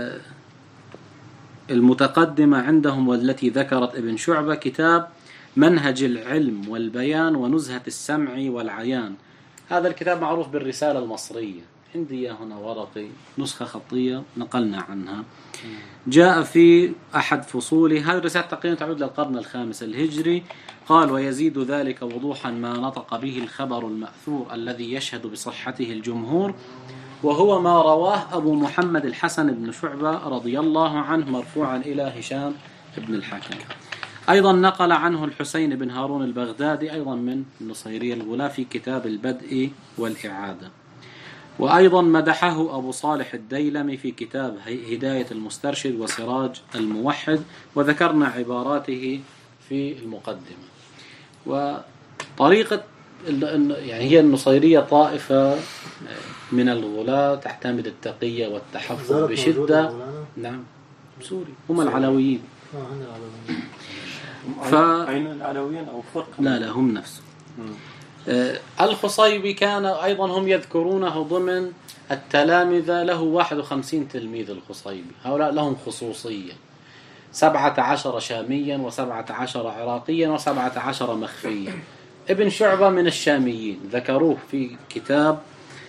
[SPEAKER 1] المتقدمة عندهم والتي ذكرت ابن شعبة كتاب منهج العلم والبيان ونزهة السمع والعيان. هذا الكتاب معروف بالرسالة المصرية، عندي هنا ورقي نسخة خطية نقلنا عنها. جاء في أحد فصوله، هذه الرسالة تقريبا تعود للقرن الخامس الهجري. قال: ويزيد ذلك وضوحا ما نطق به الخبر المأثور الذي يشهد بصحته الجمهور، وهو ما رواه أبو محمد الحسن بن شعبة رضي الله عنه مرفوعا إلى هشام بن الحكم. أيضا نقل عنه الحسين بن هارون البغدادي أيضا من النصيرية الغلاة في كتاب البدء والإعادة. وأيضا مدحه أبو صالح الديلمي في كتاب هداية المسترشد وسراج الموحد، وذكرنا عباراته في المقدمة. وطريقة يعني هي النصيرية طائفة من الغلاة تعتمد التقية والتحفظ بشدة. نعم، سوري هم العلويين.
[SPEAKER 2] أين العلويين أو فرقة؟
[SPEAKER 1] لا هم نفسهم. الخصيبي كان أيضا هم يذكرونه ضمن التلامذة، له 51 تلميذ الخصيبي، هؤلاء لهم خصوصية، 17 شاميا و17 عراقيا و17 مخفيا. ابن شعبة من الشاميين ذكروه في كتاب.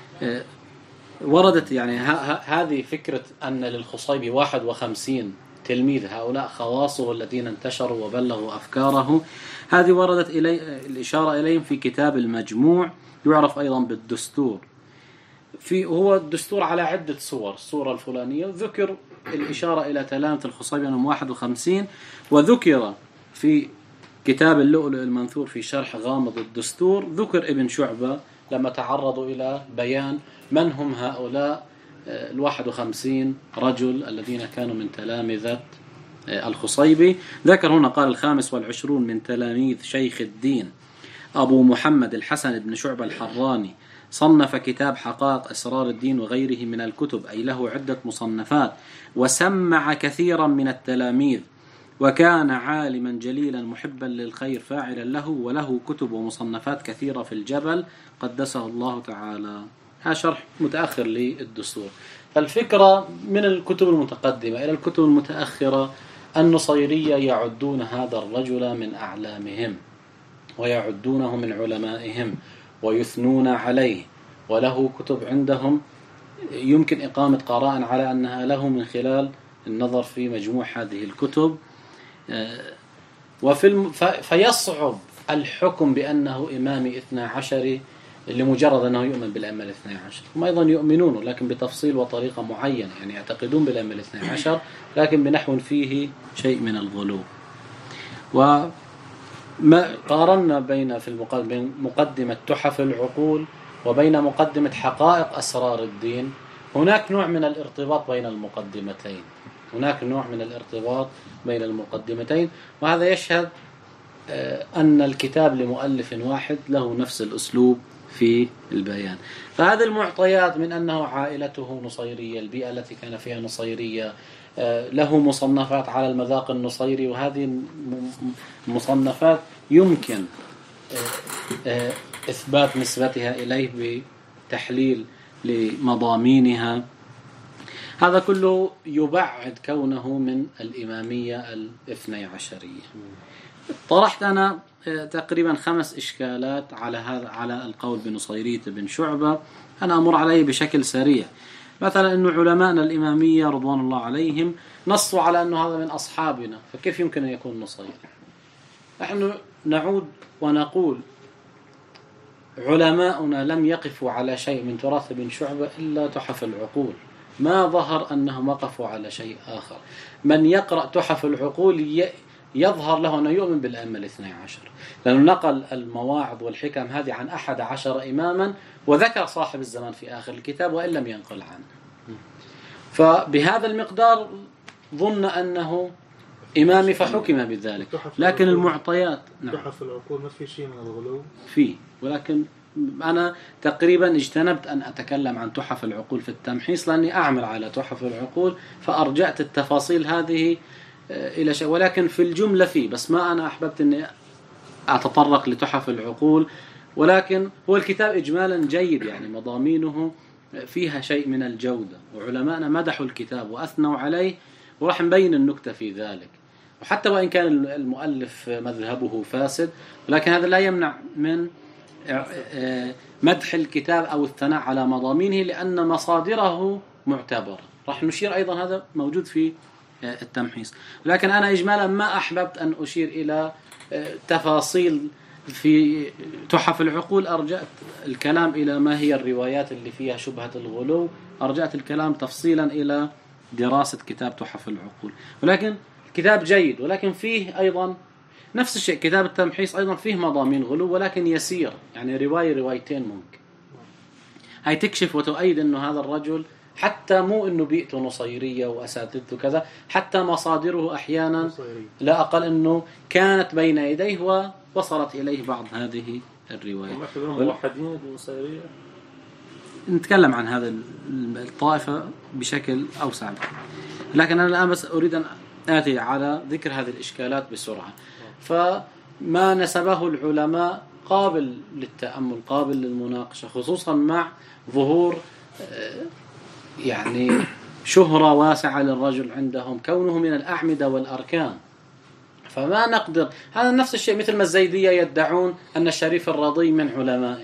[SPEAKER 1] وردت يعني هذه فكرة أن للخصيبي 51 تلميذ، هؤلاء خواصه الذين انتشروا وبلغوا أفكاره، هذه وردت الإشارة إليهم في كتاب المجموع، يعرف أيضا بالدستور. هو الدستور على عدة صور، الصورة الفلانية ذكر الإشارة إلى تلامذة الخصيبي أنهم 51، وذكر في كتاب اللؤلؤ المنثور في شرح غامض الدستور ذكر ابن شعبة لما تعرضوا إلى بيان من هم هؤلاء 51 رجل الذين كانوا من تلامذة الخصيبي. ذكر هنا قال 25 من تلاميذ شيخ الدين أبو محمد الحسن بن شعبة الحراني، صنف كتاب حقائق أسرار الدين وغيره من الكتب، أي له عدة مصنفات، وسمع كثيرا من التلاميذ، وكان عالما جليلا محبا للخير فاعلا له، وله كتب ومصنفات كثيرة في الجبل قدسه الله تعالى. هذا شرح متأخر للدستور. فالفكرة من الكتب المتقدمة إلى الكتب المتأخرة النصيرية يعدون هذا الرجل من أعلامهم ويعدونه من علمائهم ويثنون عليه، وله كتب عندهم يمكن إقامة قراء على أنها له من خلال النظر في مجموع هذه الكتب. فيصعب الحكم بأنه إمام 12 لمجرد أنه يؤمن بالأئمة ال12، هم أيضا يؤمنون لكن بتفصيل وطريقة معينة، يعني يعتقدون بالأئمة ال12 لكن بنحو فيه شيء من الغلو. وما قارنا بين مقدمة تحف العقول وبين مقدمة حقائق أسرار الدين، هناك نوع من الارتباط بين المقدمتين، وهذا يشهد أن الكتاب لمؤلف واحد له نفس الأسلوب في البيان. فهذه المعطيات من أنه عائلته نصيرية، البيئة التي كان فيها نصيرية، له مصنفات على المذاق النصيري، وهذه المصنفات يمكن إثبات نسبتها إليه بتحليل لمضامينها. هذا كله يبعد كونه من الإمامية 12. طرحت أنا تقريبا 5 إشكالات على القول بنصيرية بن شعبة، أنا أمر عليه بشكل سريع. مثلا أن علماءنا الإمامية رضوان الله عليهم نصوا على أنه هذا من أصحابنا، فكيف يمكن أن يكون نصيري؟ نحن نعود ونقول علماؤنا لم يقفوا على شيء من تراث بن شعبة إلا تحف العقول، ما ظهر أنهم وقفوا على شيء آخر. من يقرأ تحف العقول يظهر له أنه يؤمن بالأئمة ال12، لأنه نقل المواعظ والحكم هذه عن 11 إماما، وذكر صاحب الزمان في آخر الكتاب وإن لم ينقل عنه. فبهذا المقدار ظن أنه إمامي فحكم بذلك. لكن المعطيات
[SPEAKER 3] تحف العقول ما في شيء من الغلو
[SPEAKER 1] فيه، ولكن أنا تقريبا اجتنبت أن أتكلم عن تحف العقول في التمحيص لأني أعمل على تحف العقول، فأرجعت التفاصيل هذه إلى شيء، ولكن في الجملة فيه، بس ما أنا أحببت أني أتطرق لتحف العقول. ولكن هو الكتاب إجمالا جيد، يعني مضامينه فيها شيء من الجودة، وعلماءنا مدحوا الكتاب وأثنوا عليه، وراح نبين النكتة في ذلك. وحتى وإن كان المؤلف مذهبه فاسد، ولكن هذا لا يمنع من مدح الكتاب أو الثناء على مضامينه لأن مصادره معتبرة. راح نشير أيضا، هذا موجود في التمحيص. لكن أنا إجمالا ما أحببت أن أشير إلى تفاصيل في تحف العقول، أرجعت الكلام إلى ما هي الروايات اللي فيها شبهة الغلو، أرجعت الكلام تفصيلا إلى دراسة كتاب تحف العقول. ولكن كتاب جيد، ولكن فيه أيضا نفس الشيء، كتاب التمحيص أيضا فيه مضامين غلو ولكن يسير، يعني روايتين ممكن. هاي تكشف وتؤيد أنه هذا الرجل حتى مو أنه بيئته نصيرية وأساتذته كذا، حتى مصادره أحيانا لا أقل أنه كانت بين يديه ووصلت إليه بعض هذه الروايات.
[SPEAKER 2] موحدين النصيرية
[SPEAKER 1] نتكلم عن هذا الطائفة بشكل أوسع، لكن أنا الآن بس أريد أن آتي على ذكر هذه الإشكالات بسرعة. فما نسبه العلماء قابل للتأمل، قابل للمناقشة، خصوصا مع ظهور يعني شهرة واسعة للرجل عندهم، كونه من الأعمدة والأركان. فما نقدر، هذا نفس الشيء مثل ما الزيدية يدعون أن الشريف الرضي من علمائهم.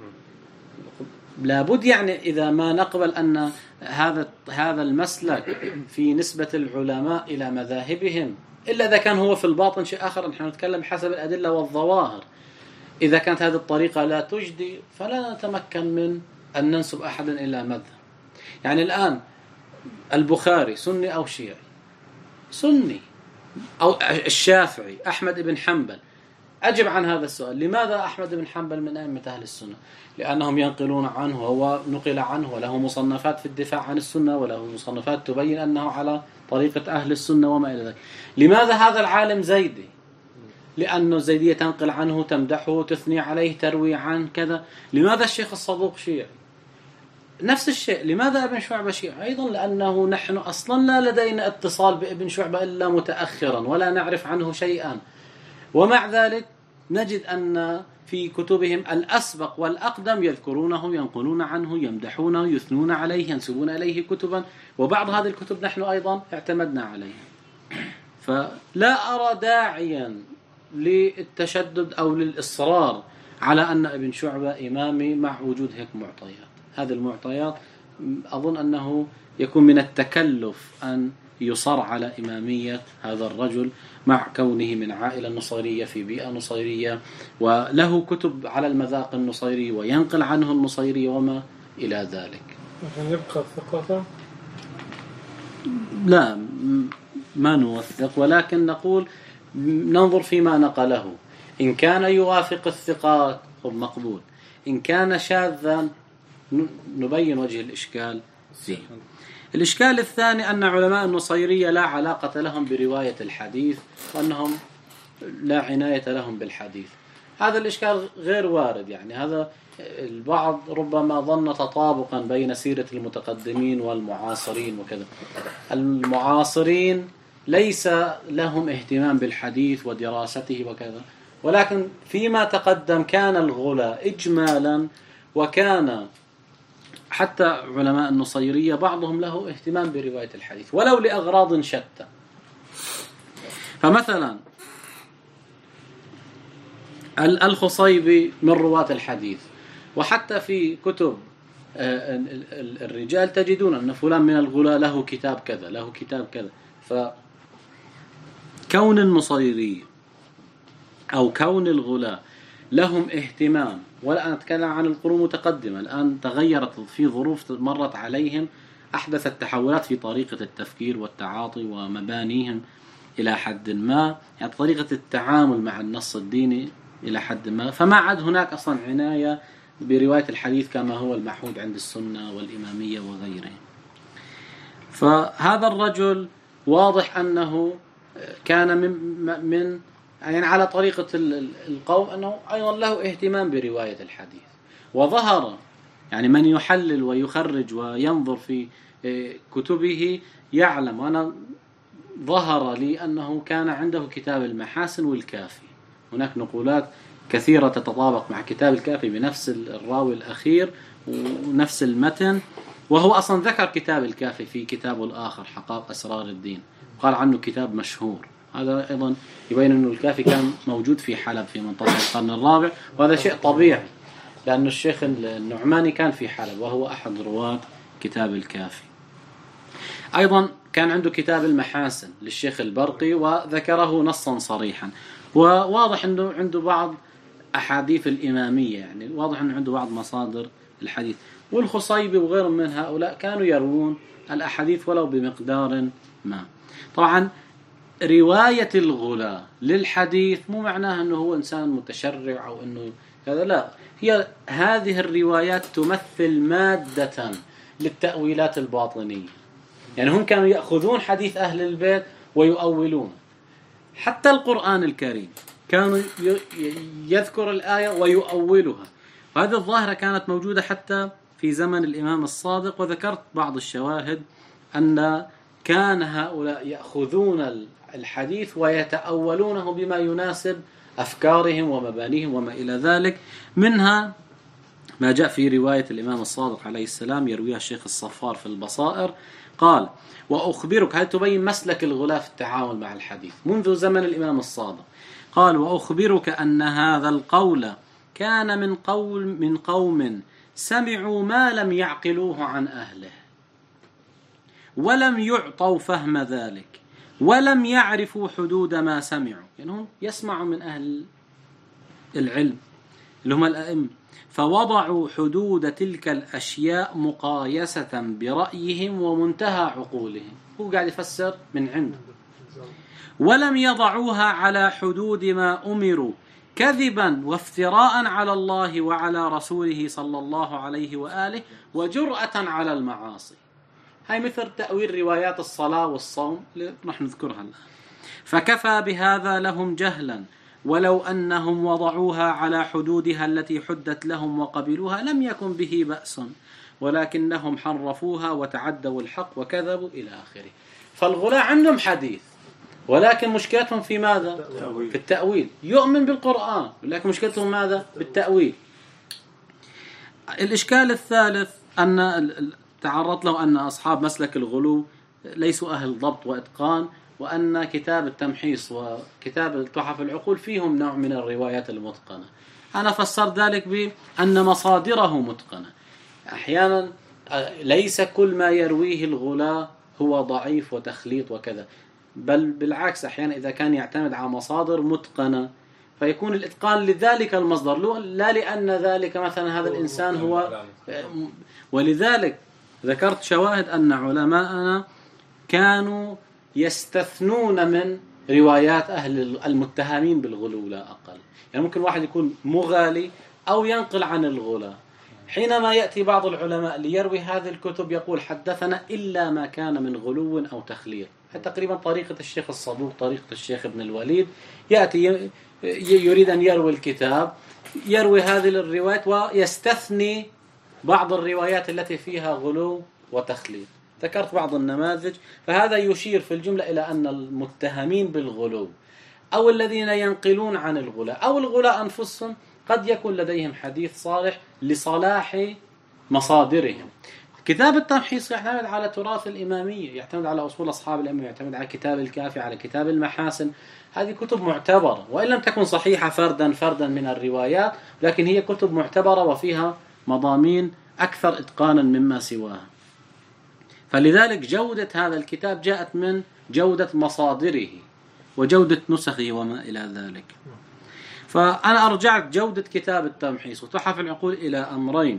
[SPEAKER 1] لابد يعني إذا ما نقبل أن هذا المسلك في نسبة العلماء إلى مذاهبهم، إلا إذا كان هو في الباطن شيء آخر، نحن نتكلم حسب الأدلة والظواهر. إذا كانت هذه الطريقة لا تجدي فلا نتمكن من أن ننسب أحدا إلى مذهب. يعني الآن البخاري سني أو شيعي؟ سني. أو الشافعي، أحمد بن حنبل. أجب عن هذا السؤال، لماذا أحمد بن حنبل من أئمة أهل السنة؟ لأنهم ينقلون عنه، هو نقل عنه، وله مصنفات في الدفاع عن السنة، وله مصنفات تبين أنه على طريقة أهل السنة وما إلى ذلك. لماذا هذا العالم زيدي؟ لأنه الزيدية تنقل عنه، تمدحه، تثني عليه، تروي عنه كذا. لماذا الشيخ الصدوق شيعي؟ نفس الشيء. لماذا ابن شعبة شيعي؟ أيضا لأنه نحن أصلا لا لدينا اتصال بابن شعبة إلا متأخرا، ولا نعرف عنه شيئا، ومع ذلك نجد أن في كتبهم الأسبق والأقدم يذكرونه، ينقلون عنه، يمدحونه، يثنون عليه، ينسبون إليه كتبا، وبعض هذه الكتب نحن أيضا اعتمدنا عليها. فلا أرى داعيا للتشدد أو للإصرار على أن ابن شعبة إمامي مع وجود هيك معطيات. هذه المعطيات أظن أنه يكون من التكلف أن يصر على إمامية هذا الرجل مع كونه من عائلة نصيرية في بيئة نصيرية، وله كتب على المذاق النصيري وينقل عنه النصيري وما إلى ذلك.
[SPEAKER 3] يبقى الثقافة؟
[SPEAKER 1] لا، ما نوثق، ولكن نقول ننظر فيما نقله. إن كان يوافق الثقات مقبول، إن كان شاذا نبين وجه الإشكال فيه. الإشكال الثاني أن علماء النصيرية لا علاقة لهم برواية الحديث، وأنهم لا عناية لهم بالحديث. هذا الإشكال غير وارد. يعني هذا البعض ربما ظن تطابقا بين سيرة المتقدمين والمعاصرين وكذا. المعاصرين ليس لهم اهتمام بالحديث ودراسته وكذا، ولكن فيما تقدم كان الغلاء إجمالا، وكان حتى علماء النصيرية بعضهم له اهتمام برواية الحديث ولو لأغراض شتى. فمثلا الخصيبي من رواة الحديث، وحتى في كتب الرجال تجدون أن فلان من الغلاء له كتاب كذا، له كتاب كذا. فكون النصيري أو كون الغلاء لهم اهتمام، ولا أتكلم عن القرون المتقدمة، الآن تغيرت في ظروف مرت عليهم، أحدثت تحولات في طريقة التفكير والتعاطي ومبانيهم إلى حد ما، يعني طريقة التعامل مع النص الديني إلى حد ما، فما عاد هناك أصلا عناية برواية الحديث كما هو المعهود عند السنة والإمامية وغيرهم. فهذا الرجل واضح أنه كان من يعني على طريقة القوم أنه أيضا له اهتمام برواية الحديث، وظهر يعني من يحلل ويخرج وينظر في كتبه يعلم. وأنا ظهر لي أنه كان عنده كتاب المحاسن والكافي، هناك نقولات كثيرة تتطابق مع كتاب الكافي بنفس الراوي الأخير ونفس المتن، وهو أصلا ذكر كتاب الكافي في كتابه الآخر حقائق أسرار الدين، قال عنه كتاب مشهور. هذا أيضا يبين أنه الكافي كان موجود في حلب في منتصف القرن الرابع، وهذا شيء طبيعي لأن الشيخ النعماني كان في حلب وهو أحد رواة كتاب الكافي. أيضا كان عنده كتاب المحاسن للشيخ البرقي وذكره نصا صريحا، وواضح أنه عنده بعض أحاديث الإمامية، يعني واضح أنه عنده بعض مصادر الحديث. والخصيبي وغيرهم من هؤلاء كانوا يروون الأحاديث ولو بمقدار ما. طبعا رواية الغلاء للحديث مو معناها أنه هو إنسان متشرع أو أنه هذا، لا، هي هذه الروايات تمثل مادة للتأويلات الباطنية. يعني هم كانوا يأخذون حديث أهل البيت ويؤولون. حتى القرآن الكريم كانوا يذكر الآية ويؤولها، وهذه الظاهرة كانت موجودة حتى في زمن الإمام الصادق. وذكرت بعض الشواهد أن كان هؤلاء يأخذون الحديث ويتأولونه بما يناسب أفكارهم ومبانيهم وما إلى ذلك. منها ما جاء في رواية الإمام الصادق عليه السلام يرويها الشيخ الصفار في البصائر، قال: وأخبرك، هل تبين مسلك الغلاة في التعامل مع الحديث منذ زمن الإمام الصادق، قال: وأخبرك أن هذا القول كان من قوم سمعوا ما لم يعقلوه عن أهله ولم يعطوا فهم ذلك ولم يعرفوا حدود ما سمعوا، يعني هم يسمعوا من أهل العلم اللي هم الأئمة، فوضعوا حدود تلك الأشياء مقايسة برأيهم ومنتهى عقولهم. هو قاعد يفسر من عنده. ولم يضعوها على حدود ما أمروا كذبا وافتراء على الله وعلى رسوله صلى الله عليه وآله وجرأة على المعاصي. هاي مثل تأويل روايات الصلاة والصوم اللي راح نذكرها الآن. فكفى بهذا لهم جهلا، ولو أنهم وضعوها على حدودها التي حدت لهم وقبلوها لم يكن به بأس، ولكنهم حرفوها وتعدوا الحق وكذبوا إلى آخره. فالغلاة عندهم حديث، ولكن مشكلتهم في ماذا؟ في التأويل. يؤمن بالقرآن ولكن مشكلتهم ماذا؟ بالتأويل. الإشكال الثالث أن تعرض له أن أصحاب مسلك الغلو ليسوا أهل ضبط وإتقان، وأن كتاب التمحيص وكتاب تحف العقول فيهم نوع من الروايات المتقنة. أنا فسرت ذلك بأن مصادره متقنة. أحيانا ليس كل ما يرويه الغلاة هو ضعيف وتخليط وكذا، بل بالعكس أحيانا إذا كان يعتمد على مصادر متقنة فيكون الإتقان لذلك المصدر، لا لأن ذلك مثلا هذا الإنسان هو. ولذلك ذكرت شواهد أن علماءنا كانوا يستثنون من روايات أهل المتهمين بالغلو لا أقل. يعني ممكن واحد يكون مغالي أو ينقل عن الغلاة، حينما يأتي بعض العلماء ليروي هذه الكتب يقول حدثنا إلا ما كان من غلو أو تخليط. تقريبا طريقة الشيخ الصدوق، طريقة الشيخ ابن الوليد، يأتي يريد أن يروي الكتاب، يروي هذه الروايات ويستثني بعض الروايات التي فيها غلو وتخليط. ذكرت بعض النماذج. فهذا يشير في الجملة إلى أن المتهمين بالغلو أو الذين ينقلون عن الغلاة أو الغلاة أنفسهم قد يكون لديهم حديث صالح لصلاح مصادرهم. كتاب التمحيص يعتمد على تراث الإمامية، يعتمد على أصول أصحاب الأئمة، يعتمد على كتاب الكافي، على كتاب المحاسن. هذه كتب معتبرة وإن لم تكن صحيحة فردا من الروايات، لكن هي كتب معتبرة وفيها مضامين أكثر إتقانا مما سواها. فلذلك جودة هذا الكتاب جاءت من جودة مصادره وجودة نسخه وما إلى ذلك. فأنا أرجعت جودة كتاب التمحيص وتحف العقول إلى أمرين: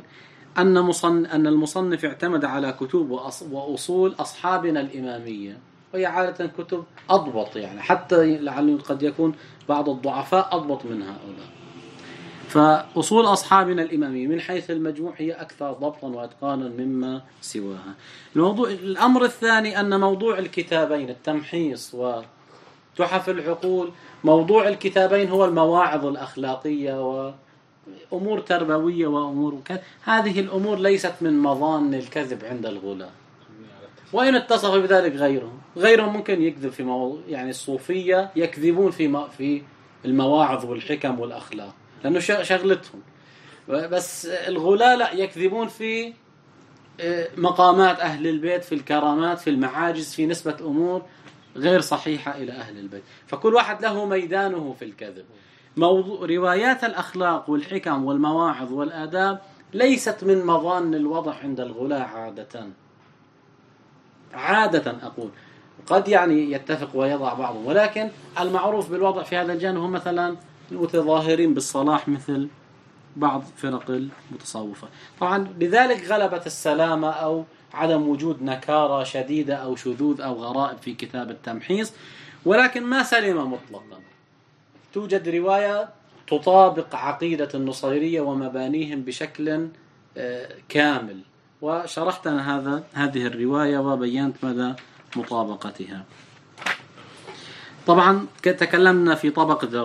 [SPEAKER 1] أن المصنف اعتمد على كتب وأصول أصحابنا الإمامية، وهي عادة كتب أضبط، يعني حتى لعله قد يكون بعض الضعفاء أضبط من هؤلاء. فأصول أصحابنا الإمامية من حيث المجموع هي أكثر ضبطا وإتقانا مما سواها. الأمر الثاني أن موضوع الكتابين التمحيص وتحف العقول، موضوع الكتابين هو المواعظ الأخلاقية وأمور تربوية وأمور هذه الأمور ليست من مظان الكذب عند الغلاة، وإن اتصف بذلك غيرهم ممكن يكذب في يعني الصوفية يكذبون في المواعظ والحكم والأخلاق لأنه شغلتهم، بس الغلاة لا، يكذبون في مقامات أهل البيت، في الكرامات، في المعاجز، في نسبة أمور غير صحيحة إلى أهل البيت. فكل واحد له ميدانه في الكذب. روايات الأخلاق والحكم والمواعظ والآداب ليست من مظان الوضع عند الغلاة عادة أقول، قد يعني يتفق ويضع بعضهم، ولكن المعروف بالوضع في هذا الجانب هم مثلا المتظاهرين بالصلاح مثل بعض فرق المتصوفة. طبعا لذلك غلبت السلامة أو عدم وجود نكارة شديدة أو شذوذ أو غرائب في كتاب التمحيص، ولكن ما سلم مطلقا. توجد رواية تطابق عقيدة النصيرية ومبانيهم بشكل كامل، وشرحت أنا هذه الرواية وبينت مدى مطابقتها. طبعا تكلمنا في طبقة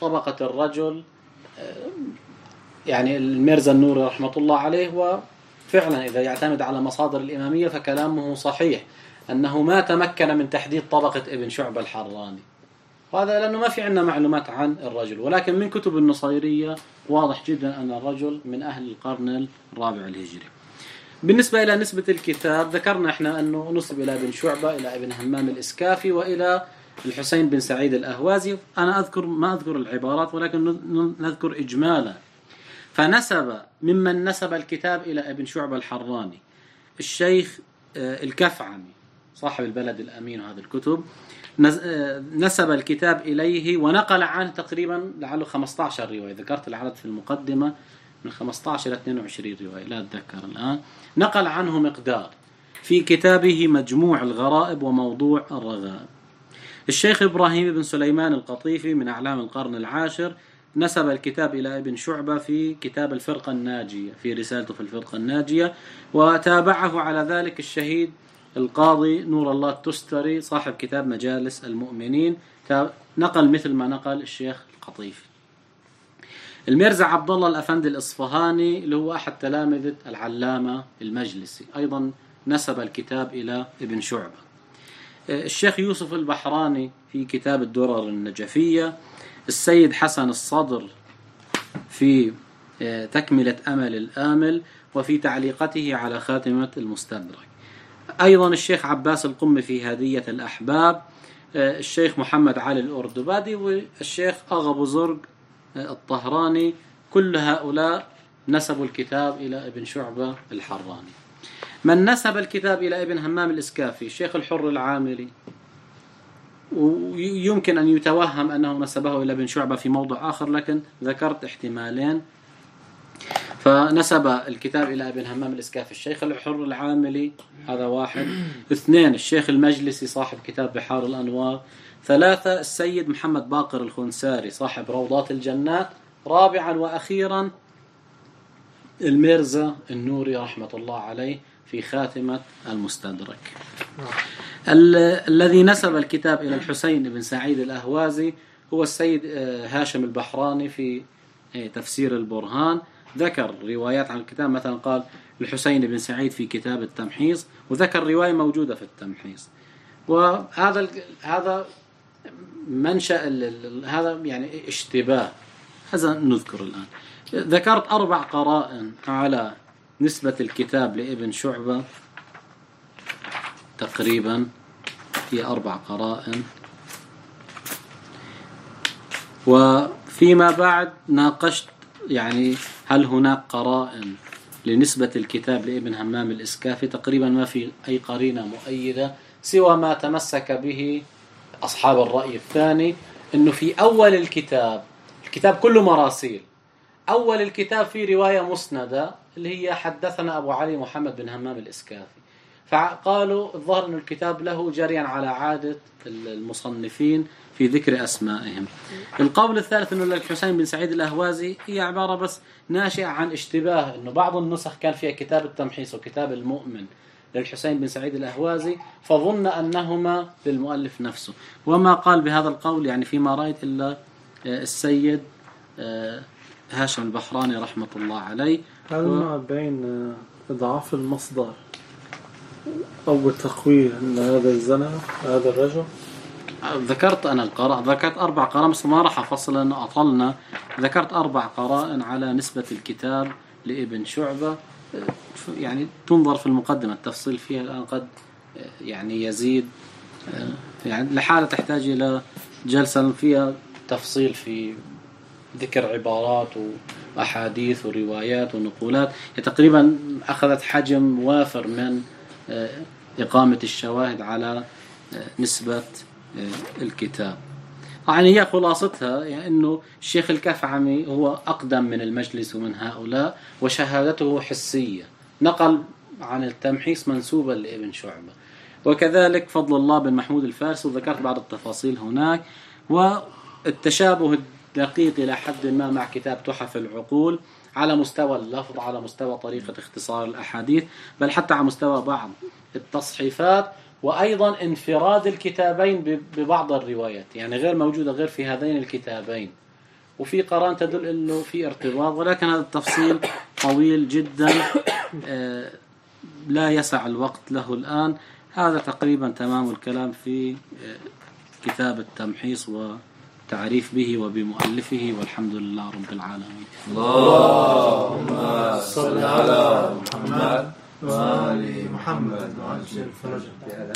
[SPEAKER 1] الرجل يعني الميرزا النوري رحمة الله عليه فعلا إذا يعتمد على مصادر الإمامية فكلامه صحيح أنه ما تمكن من تحديد طبقة ابن شعبة الحراني، وهذا لأنه ما في عندنا معلومات عن الرجل، ولكن من كتب النصيرية واضح جدا أن الرجل من أهل القرن الرابع الهجري. بالنسبة إلى نسبة الكتاب ذكرنا إحنا أنه نسب إلى ابن شعبة، إلى ابن همام الإسكافي، وإلى الحسين بن سعيد الأهوازي. أنا ما أذكر العبارات ولكن نذكر إجمالا. فنسب ممن نسب الكتاب إلى ابن شعبة الحراني الشيخ الكفعمي صاحب البلد الأمين وهذه الكتب، نسب الكتاب إليه ونقل عنه تقريبا لعله 15 رواية، ذكرت العدد في المقدمة من 15 إلى 22 رواية لا أتذكر الآن. نقل عنه مقدار في كتابه مجموع الغرائب وموضوع الرغائب. الشيخ إبراهيم بن سليمان القطيفي من أعلام القرن العاشر نسب الكتاب إلى ابن شعبة في كتاب الفرقة الناجية، في رسالته في الفرقة الناجية، وتابعه على ذلك الشهيد القاضي نور الله التستري صاحب كتاب مجالس المؤمنين، نقل مثل ما نقل الشيخ القطيفي. الميرزا عبد الله الأفندي الإصفهاني اللي هو أحد تلامذة العلامة المجلسي أيضا نسب الكتاب إلى ابن شعبة. الشيخ يوسف البحراني في كتاب الدرر النجفية، السيد حسن الصدر في تكملة أمل الآمل، وفي تعليقته على خاتمة المستدرك. أيضا الشيخ عباس القمي في هدية الأحباب، الشيخ محمد علي الأردبادي، والشيخ أغا بزرق الطهراني، كل هؤلاء نسبوا الكتاب إلى ابن شعبة الحراني. من نسب الكتاب إلى ابن همام الإسكافي الشيخ الحر العامري، ويمكن أن يتوهم أنه نسبه إلى ابن شعبة في موضع آخر، لكن ذكرت احتمالين. فنسب الكتاب إلى ابن همام الإسكافي الشيخ الحر العامري، هذا واحد. اثنين الشيخ المجلسي صاحب كتاب بحار الأنوار. ثلاثة السيد محمد باقر الخنساري صاحب روضات الجنات. رابعا وأخيرا الميرزا النوري رحمة الله عليه في خاتمة المستدرك. الذي نسب الكتاب إلى الحسين بن سعيد الأهوازي هو السيد هاشم البحراني في تفسير البرهان، ذكر روايات عن الكتاب، مثلا قال الحسين بن سعيد في كتاب التمحيص، وذكر رواية موجودة في التمحيص. وهذا منشأ هذا يعني اشتباه، هذا نذكر الآن. ذكرت 4 قرائن على نسبة الكتاب لابن شعبة، تقريبا في 4 قرائن. وفيما بعد ناقشت يعني هل هناك قرائن لنسبة الكتاب لابن همام الإسكافي. تقريبا ما في أي قرينة مؤيدة سوى ما تمسك به أصحاب الرأي الثاني، أنه في أول الكتاب كله مراسيل، أول الكتاب في رواية مسندة اللي هي حدثنا أبو علي محمد بن همام الإسكافي، فقالوا الظاهر أن الكتاب له جريا على عادة المصنفين في ذكر أسمائهم. القول الثالث أنه للحسين بن سعيد الأهوازي هي عبارة بس ناشئة عن اشتباه، أنه بعض النسخ كان فيها كتاب التمحيص وكتاب المؤمن للحسين بن سعيد الأهوازي، فظن أنهما للمؤلف نفسه، وما قال بهذا القول يعني فيما رأيت إلا السيد هاشم البحراني رحمة الله عليه.
[SPEAKER 3] هل ما بين إضعاف المصدر أو تقويه أن هذا الزنا هذا الرجل؟
[SPEAKER 1] ذكرت أنا ذكرت 4 قرائن، بس ما راح أفصل لأنه أطلنا. ذكرت 4 قرائن على نسبة الكتاب لابن شعبة، يعني تنظر في المقدمة، التفصيل فيها الآن قد يعني يزيد، يعني لحالة تحتاج إلى جلسة فيها تفصيل في ذكر عبارات وأحاديث وروايات ونقولات. تقريبا أخذت حجم وافر من إقامة الشواهد على نسبة الكتاب. يعني هي خلاصتها يعني أنه الشيخ الكفعمي هو أقدم من المجلس ومن هؤلاء، وشهادته حسية، نقل عن التمحيص منسوبا لابن شعبة. وكذلك فضل الله بن محمود الفارسي، وذكرت بعض التفاصيل هناك. والتشابه الدقيق إلى حد ما مع كتاب تحف العقول على مستوى اللفظ، على مستوى طريقة اختصار الأحاديث، بل حتى على مستوى بعض التصحيفات، وأيضا انفراد الكتابين ببعض الروايات، يعني غير موجودة غير في هذين الكتابين، وفي قرائن تدل أنه في ارتباط، ولكن هذا التفصيل طويل جدا لا يسع الوقت له الآن. هذا تقريبا تمام الكلام في كتاب التمحيص وتعريف به وبمؤلفه، والحمد لله رب العالمين.
[SPEAKER 4] اللهم صل على محمد وآل محمد وعجل فرجهم.